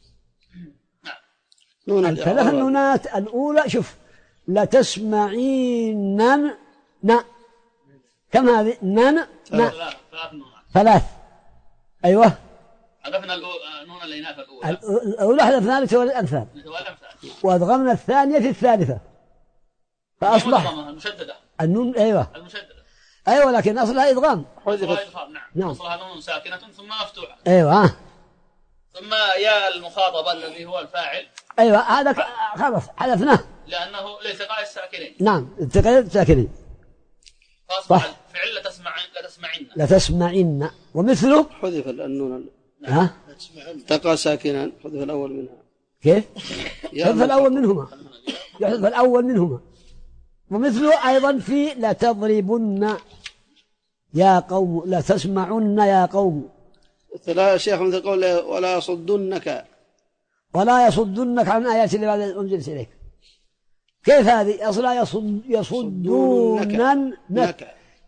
نون ثلاث نونات الأولى شوف لا تسمعين نن ن. كم هذه؟ نن ن. ثلاث. أيوة. حذفنا نون الإناث الأولى. الأولى حذفناها لتوالي الأمثال. وأدغمنا الثانية في الثالثة. فأصبح المشددة. النون أيوة. المشددة. أيوة لكن أصلها إدغام. حذفت. نعم. نعم. أصلها نون ساكنة ثم مفتوحة. أيوة. ثم يا المخاطبة الذي هو الفاعل. أيوة هذا خلاص حذفناه. لأنه لالتقاء الساكنين. نعم التقاء الساكنين. فأصبح الفعل لا تسمعين لا تسمعين. لا تسمعين ومثله حذف النون. ها. التقى ساكنان حذف الأول منها. كيف؟ يحذف الأول منهما. يحذف الأول منهما. ومثله أيضا في لا تضربن يا قوم لا تسمعن يا قوم. لا شيخ مثل قوله ولا يصدنك. ولا يصدنك عن آيات الله بعد أنزلت إليك. كيف هذه؟ أصلا يصد يصدونك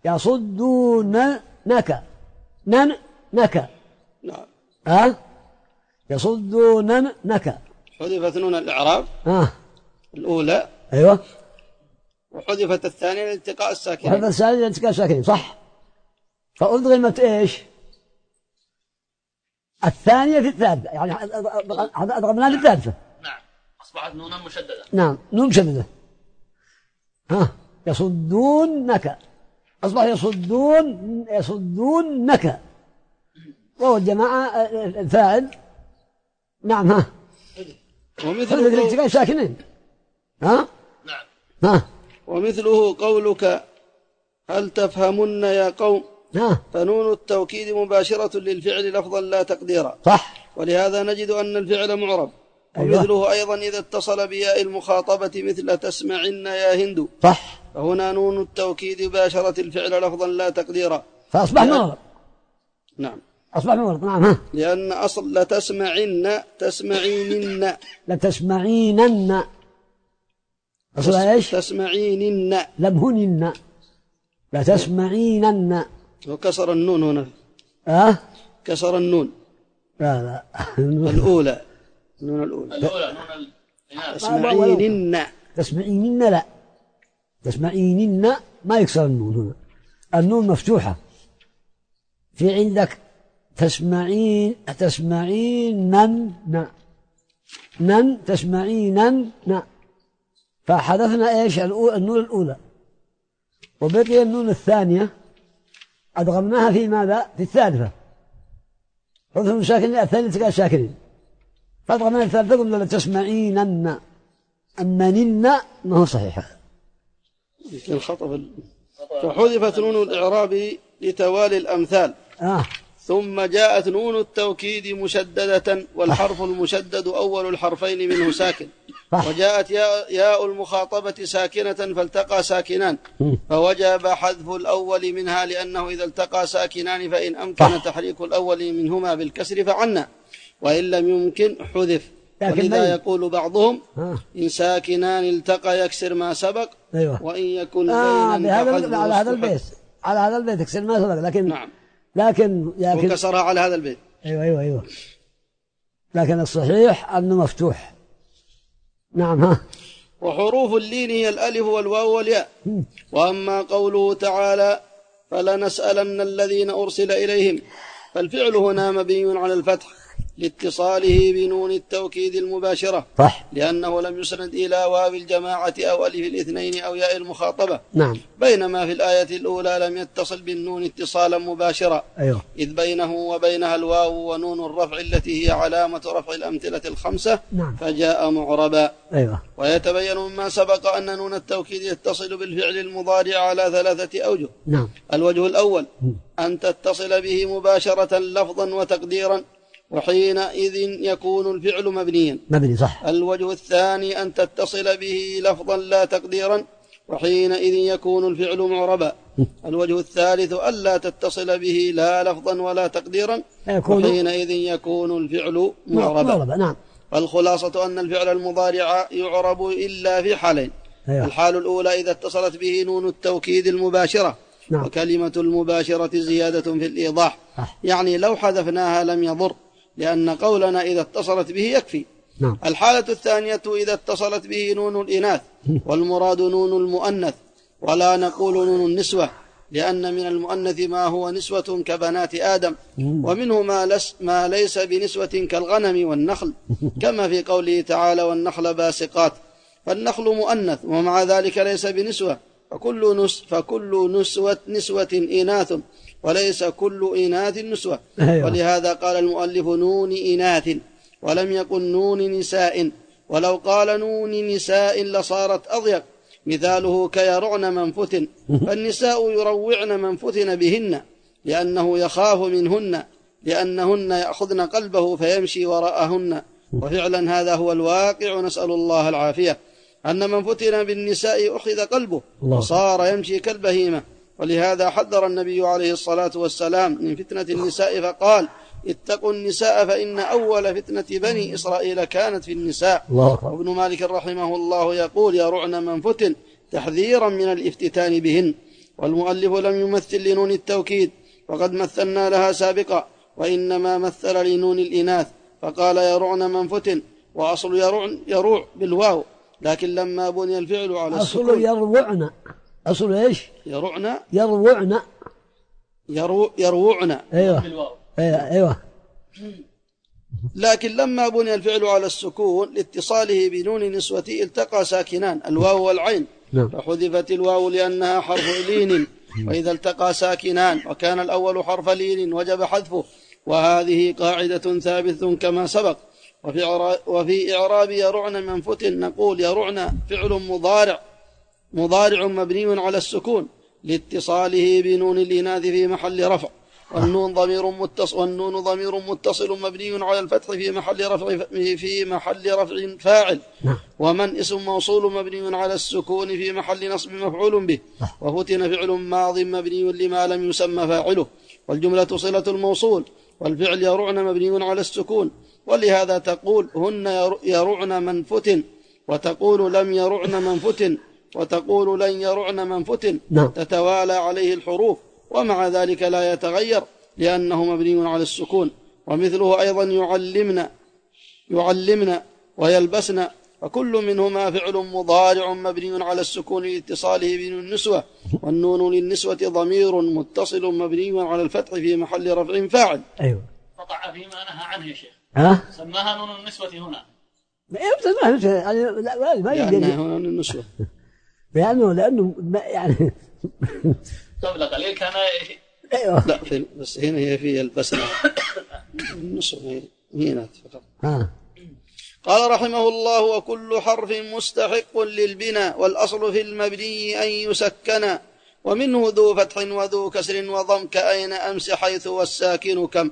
يصدونك نن نك. نعم. ها يصدونك. حذفت نون الإعراب. ها الأولى. أيوة. وحذفت الثانية لالتقاء الساكنين. وحذفت الثانية لالتقاء الساكنين صح. فأدغمت إيش؟ الثانية في الثالثة يعني أدغمناها في الثالثة. نعم. أصبحت نونا مشددة. نعم نون مشددة. ها يصدونك. أصبح يصدون يصدونك. وهو الجماعة الفاعل. نعم. ها ومثله الالتقاء ساكنين. ها نعم. ها ومثله قولك هل تفهمن يا قوم. ها فنون التوكيد مباشرة للفعل لفظا لا تقديرا. صح. ولهذا نجد أن الفعل معرب. أيوة. ومثله أيضا إذا اتصل بياء المخاطبة مثل تسمعن يا هند. صح. فهنا نون التوكيد باشرت الفعل لفظا لا تقديرا. فأصبح معرب. نعم. أصبح معرب. نعم. ها لأن أصل لتسمعن تسمعينن. لتسمعينن. أصلها إيش؟ تسمعينن. لم هنن. لتسمعينن. وكسر النون هنا. أه كسر النون. لا لا الأولى. النون الأولى. الأولى نون تسمعينن تسمعينن لا، تسمعينن ما يكسر النون هنا، النون مفتوحة. في عندك تسمعين تسمعينن نن تسمعينن ن، فحذفنا ايش النون الأولى وبقي النون الثانية أدغمناها في ماذا؟ في الثالثة. حذف النون ساكن الثانية تلقى ساكنين، فأدغمناها الثالثة قلنا تسمعينن. أما نن ما هو صحيح، الخطأ. فحذفت نون الإعراب لتوالي الأمثال. آه. ثم جاءت نون التوكيد مشددة، والحرف المشدد أول الحرفين منه ساكن. وجاءت ياء المخاطبة ساكنة فالتقى ساكنان، فوجب حذف الأول منها، لأنه إذا التقى ساكنان فإن أمكن تحريك الأول منهما بالكسر فعنا، وإن لم يمكن حذف. ولذا يقول بعضهم إن ساكنان التقى يكسر ما سبق. أيوة. وإن يكن آه بينا على هذا البيت على هذا البيت يكسر ما سبق، لكن نعم، لكن لكن وكسرها على هذا البيت. أيوة أيوة أيوة لكن الصحيح أنه مفتوح. نعم. ها. وحروف اللين هي الألف والواو والياء. وأما قوله تعالى فلنسألن الذين أرسل إليهم، فالفعل هنا مبني على الفتح لاتصاله بنون التوكيد المباشرة، صح، لأنه لم يسند إلى واو الجماعة أو ألف الاثنين أو ياء المخاطبة. نعم. بينما في الآية الأولى لم يتصل بالنون اتصالا مباشرا. أيوه. إذ بينه وبينها الواو ونون الرفع التي هي علامة رفع الأمثلة الخمسة. نعم. فجاء معربا. أيوه. ويتبين مما سبق أن نون التوكيد يتصل بالفعل المضارع على ثلاثة أوجه. نعم. الوجه الأول أن تتصل به مباشرة لفظا وتقديرا، وحينئذ يكون الفعل مبنيا. مبني صح. الوجه الثاني أن تتصل به لفظا لا تقديرا، وحينئذ يكون الفعل معربا. الوجه الثالث ألا تتصل به لا لفظا ولا تقديرا، وحينئذ يكون الفعل معربا. نعم. فالخلاصة أن الفعل المضارع يعرب إلا في حالين. أيوة. الحال الأولى إذا اتصلت به نون التوكيد المباشرة. نعم. وكلمة المباشرة زيادة في الإيضاح. أح. يعني لو حذفناها لم يضر، لأن قولنا إذا اتصلت به يكفي. نعم. الحالة الثانية إذا اتصلت به نون الإناث، والمراد نون المؤنث، ولا نقول نون النسوة، لأن من المؤنث ما هو نسوة كبنات آدم، ومنه ما, لس ما ليس بنسوة كالغنم والنخل، كما في قوله تعالى والنخل باسقات، فالنخل مؤنث ومع ذلك ليس بنسوة، فكل, نس فكل نسوة, نسوة إناث، وليس كل إناث نسوة. أيوة. ولهذا قال المؤلف نون إناث ولم يقل نون نساء، ولو قال نون نساء لصارت أضيق، مثاله كيرعن من فتن، فالنساء يروعن من فتن بهن لأنه يخاف منهن، لأنهن يأخذن قلبه فيمشي وراءهن، وفعلا هذا هو الواقع، نسأل الله العافية، أن من فتن بالنساء أخذ قلبه وصار يمشي كالبهيمة. ولهذا حذر النبي عليه الصلاة والسلام من فتنة النساء فقال اتقوا النساء فإن أول فتنة بني إسرائيل كانت في النساء. وابن مالك رحمه الله يقول يرعن من فتن تحذيرا من الافتتان بهن. والمؤلف لم يمثل لنون التوكيد وقد مثلنا لها سابقا، وإنما مثل لنون الإناث فقال يرعن من فتن، وأصل يرعن يروع بالواو، لكن لما بني الفعل على السكون أصل يروعن. أصل إيش؟ يرعن يروعن يرو يروعن. أيوة. أيوة. أيوة. لكن لما بني الفعل على السكون لاتصاله بنون نسوة التقى ساكنان الواو والعين، فحذفت الواو لأنها حرف لين، وإذا التقى ساكنان وكان الأول حرف لين وجب حذفه، وهذه قاعدة ثابتة كما سبق. وفي, وفي إعراب يرعن من فتن نقول يرعن فعل مضارع مضارع مبني على السكون لاتصاله بنون الإناث في محل رفع، والنون ضمير متصل والنون ضمير متصل مبني على الفتح في محل رفع في محل رفع فاعل، ومن اسم موصول مبني على السكون في محل نصب مفعول به، وفتن فعل ماض مبني لما لم يسمى فاعله، والجملة صلة الموصول، والفعل يرعن مبني على السكون، ولهذا تقول هن يرعن من فتن، وتقول لم يرعن من فتن، وتقول لن يرعن من فتن، تتوالى عليه الحروف، ومع ذلك لا يتغير لأنه مبني على السكون. ومثله أيضا يعلمنا يعلمنا ويلبسنا، فكل منهما فعل مضارع مبني على السكون لاتصاله بنون النسوة، والنون للنسوة ضمير متصل مبني على الفتح في محل رفع فاعل. أيوة. قطع فيما نهى عنه يا شيخ. ها؟ سماها نون النسوة هنا. ما لأنها نون النسوة. لأنه لأنه يعني قبل قليل كان أيوة. لا في بس هنا هي في البسمة النسوة هنا فقط. ها. قال رحمه الله: وكل حرف مستحق للبناء، والأصل في المبني أن يسكن، ومنه ذو فتح وذو كسر وضم كأين أمس حيث والساكن كم.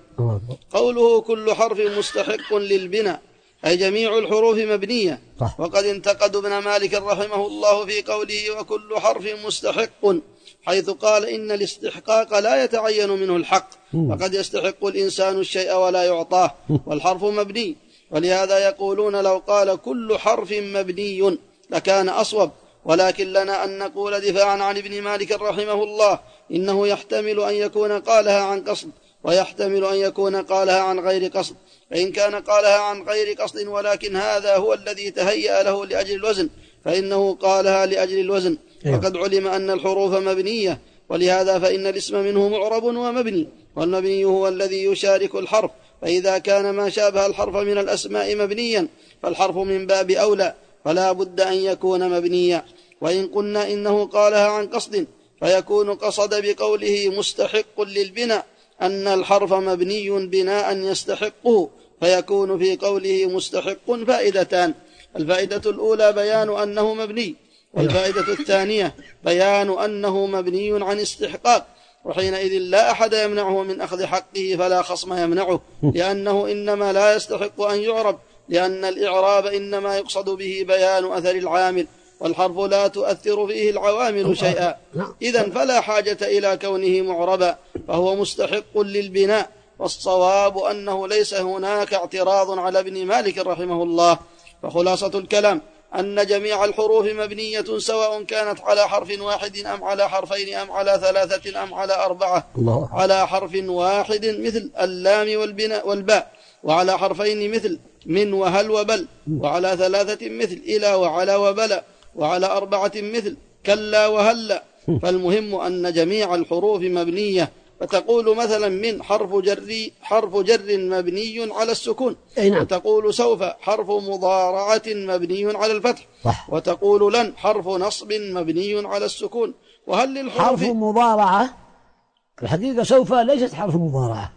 قوله كل حرف مستحق للبناء أي جميع الحروف مبنية. وقد انتقد ابن مالك رحمه الله في قوله وكل حرف مستحق، حيث قال إن الاستحقاق لا يتعين منه الحق، فقد يستحق الإنسان الشيء ولا يعطاه، والحرف مبني. ولهذا يقولون لو قال كل حرف مبني لكان أصوب، ولكن لنا أن نقول دفاعا عن ابن مالك رحمه الله إنه يحتمل أن يكون قالها عن قصد، ويحتمل أن يكون قالها عن غير قصد. فإن كان قالها عن غير قصد ولكن هذا هو الذي تهيأ له لأجل الوزن فإنه قالها لأجل الوزن. وقد علم أن الحروف مبنية، ولهذا فإن الاسم منه معرب ومبني، والمبني هو الذي يشارك الحرف، فإذا كان ما شابه الحرف من الأسماء مبنيا فالحرف من باب أولى، فلا بد أن يكون مبنيا. وإن قلنا إنه قالها عن قصد فيكون قصد بقوله مستحق للبناء أن الحرف مبني بناء يستحقه، فيكون في قوله مستحق فائدتان: الفائدة الأولى بيان أنه مبني، والفائدة الثانية بيان أنه مبني عن استحقاق، وحينئذ لا أحد يمنعه من أخذ حقه فلا خصم يمنعه، لأنه إنما لا يستحق أن يعرب، لأن الإعراب إنما يقصد به بيان أثر العامل، والحرف لا تؤثر فيه العوامل شيئا، إذن فلا حاجة إلى كونه معربا، فهو مستحق للبناء. والصواب أنه ليس هناك اعتراض على ابن مالك رحمه الله. فخلاصة الكلام أن جميع الحروف مبنية سواء كانت على حرف واحد أم على حرفين أم على ثلاثة أم على أربعة. الله. على حرف واحد مثل اللام والبناء والباء، وعلى حرفين مثل من وهل وبل، وعلى ثلاثة مثل إلى وعلى وبلا، وعلى أربعة مثل كلا وهلا. فالمهم أن جميع الحروف مبنية. فتقول مثلا من حرف جر حرف جر مبني على السكون، وتقول سوف حرف مضارعة مبني على الفتح، وتقول لن حرف نصب مبني على السكون. وهل للحروف حرف مضارعة الحقيقة سوف ليست حرف مضارعة،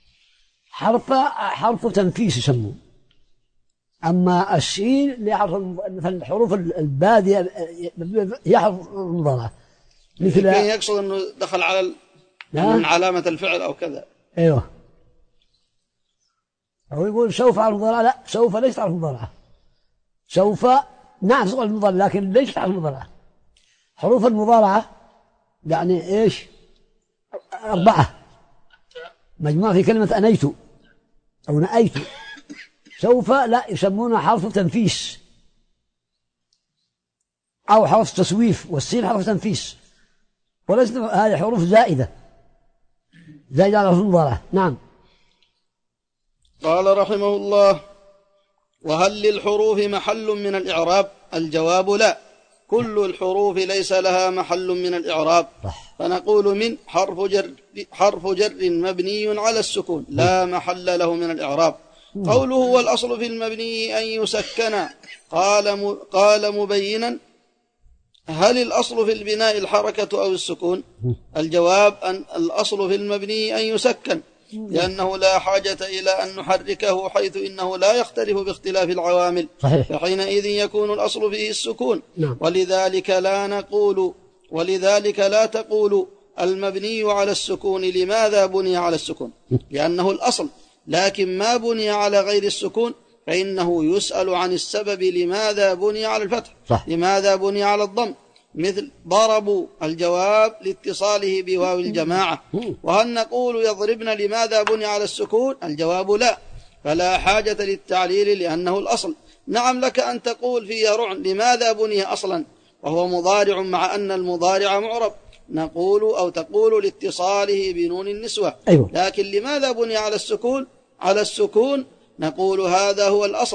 حرف حرف تنفيس يسمون. أما الشين اللي حرف مثل الحروف البادية هي حرف مضارعة، مثل يقصد أنه دخل على من علامة الفعل أو كذا. أيوه، هو يقول سوف حرف مضارعة، لا سوف ليست حرف مضارعة. سوف نعم صغر المضارعة لكن ليست حرف مضارعة. حروف المضارعة يعني إيش؟ أربعة مجموعة في كلمة أنيت أو نأيت. سوف لا يسمونها حرف تنفيس أو حرف تسويف، والسين حرف تنفيس، وليست هذه حروف زائدة زائدة على حروف المضارعة. نعم. قال رحمه الله: وهل للحروف محل من الإعراب؟ الجواب لا، كل الحروف ليس لها محل من الإعراب. فنقول من حرف جر حرف جر مبني على السكون لا محل له من الإعراب. قوله والأصل في المبني أن يسكن، قال قال مبينا: هل الأصل في البناء الحركة أو السكون؟ الجواب أن الأصل في المبني أن يسكن، لأنه لا حاجة إلى أن نحركه، حيث إنه لا يختلف باختلاف العوامل، فحينئذ يكون الأصل فيه السكون. ولذلك لا نقول ولذلك لا تقول المبني على السكون لماذا بني على السكون، لأنه الأصل، لكن ما بني على غير السكون فإنه يسأل عن السبب لماذا بني على الفتح، صح. لماذا بني على الضم، مثل ضربوا، الجواب لاتصاله بواو الجماعة. وهل نقول يضربن لماذا بني على السكون؟ الجواب لا، فلا حاجة للتعليل لأنه الأصل. نعم لك أن تقول في يرع لماذا بني أصلا وهو مضارع مع أن المضارع معرب، نقول أو تقول لاتصاله بنون النسوة. أيوة. لكن لماذا بني على السكون؟ على السكون نقول هذا هو الأصل،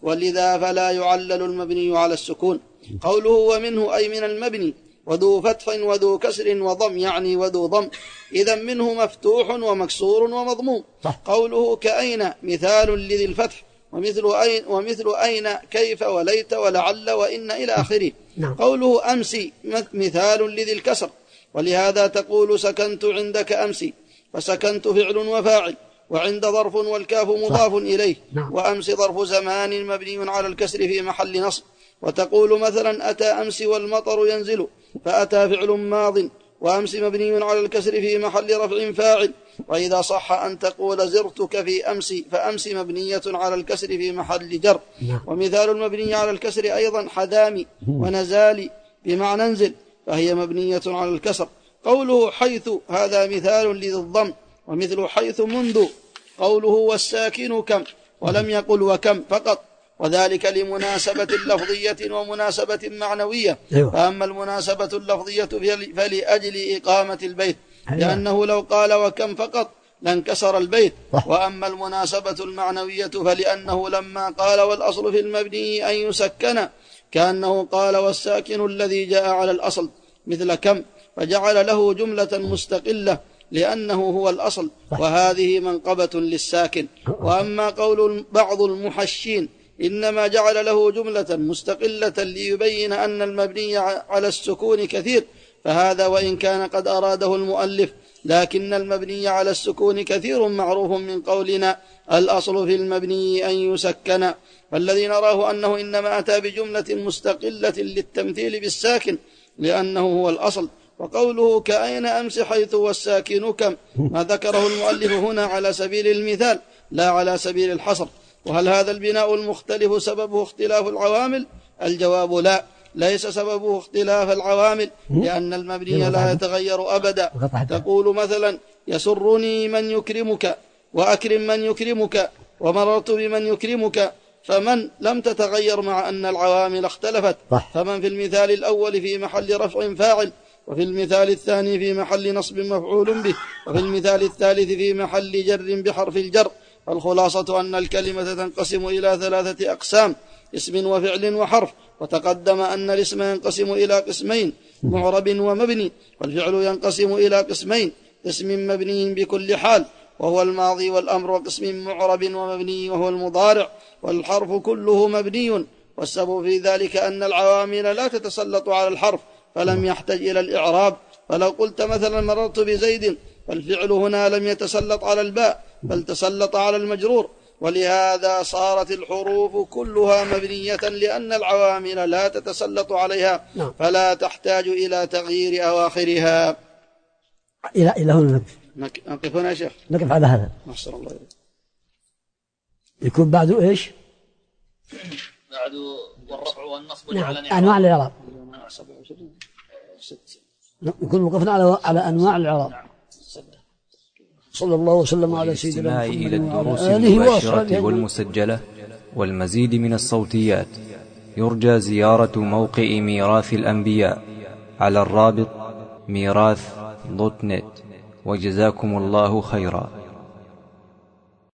ولذا فلا يعلل المبني على السكون. قوله ومنه أي من المبني، وذو فتح وذو كسر وضم يعني وذو ضم، إذا منه مفتوح ومكسور ومضموم. قوله كأين مثال لذي الفتح، ومثل أين, ومثل أين كيف وليت ولعل وإن إلى آخره. قوله أمسي مثال لذي الكسر، ولهذا تقول سكنت عندك أمسي، فسكنت فعل وفاعل، وعند ظرف والكاف مضاف إليه، وأمس ظرف زمان مبني على الكسر في محل نصب. وتقول مثلا أتى أمس والمطر ينزل، فأتى فعل ماض وأمس مبني على الكسر في محل رفع فاعل. وإذا صح أن تقول زرتك في أمس، فأمس مبنية على الكسر في محل جر. ومثال المبني على الكسر أيضا حدامي ونزالي بمعنى انزل، فهي مبنية على الكسر. قوله حيث هذا مثال لذي الضم، ومثل حيث منذ. قوله والساكن كم، ولم يقل وكم فقط، وذلك لمناسبة لفظية ومناسبة معنوية. فأما المناسبة اللفظية فلأجل إقامة البيت، لأنه لو قال وكم فقط لانكسر البيت. وأما المناسبة المعنوية فلأنه لما قال والأصل في المبني أن يسكن، كأنه قال والساكن الذي جاء على الأصل مثل كم، فجعل له جملة مستقلة لأنه هو الأصل، وهذه منقبة للساكن. وأما قول بعض المحشين إنما جعل له جملة مستقلة ليبين أن المبني على السكون كثير، فهذا وإن كان قد أراده المؤلف، لكن المبني على السكون كثير معروف من قولنا الأصل في المبني أن يسكن. فالذي نراه أنه إنما أتى بجملة مستقلة للتمثيل بالساكن لأنه هو الأصل. وقوله كأين أمس حيث والساكن كم، ما ذكره المؤلف هنا على سبيل المثال لا على سبيل الحصر. وهل هذا البناء المختلف سببه اختلاف العوامل؟ الجواب لا، ليس سببه اختلاف العوامل، لأن المبني لا يتغير أبدا. تقول مثلا يسرني من يكرمك، وأكرم من يكرمك، ومررت بمن يكرمك، فمن لم تتغير مع أن العوامل اختلفت. فمن في المثال الأول في محل رفع فاعل، وفي المثال الثاني في محل نصب مفعول به، وفي المثال الثالث في محل جر بحرف الجر. الخلاصة أن الكلمة تنقسم إلى ثلاثة أقسام: اسم وفعل وحرف. وتقدم أن الاسم ينقسم إلى قسمين: معرب ومبني. والفعل ينقسم إلى قسمين: قسم مبني بكل حال وهو الماضي والأمر، وقسم معرب ومبني وهو المضارع. والحرف كله مبني، والسبب في ذلك أن العوامل لا تتسلط على الحرف فلم يحتج إلى الإعراب. فلو قلت مثلا مررت بزيد، فالفعل هنا لم يتسلط على الباء بل تسلط على المجرور، ولهذا صارت الحروف كلها مبنية لأن العوامل لا تتسلط عليها فلا تحتاج إلى تغيير أواخرها. إلى إلى هنا نقف نقف هنا يا شيخ، نقف على هذا. نحصر الله إليك. يكون بعده إيش؟ بعده والرفع والنصب جعلني أنواع الإعراب. يكون وقفنا على على أنواع الإعراب. صلى الله وسلم على سيدنا محمد إلى الدروس المباشرة والمسجلة والمزيد من الصوتيات يرجى زيارة موقع ميراث الأنبياء على الرابط ميراث دوت نت. وجزاكم الله خيرا.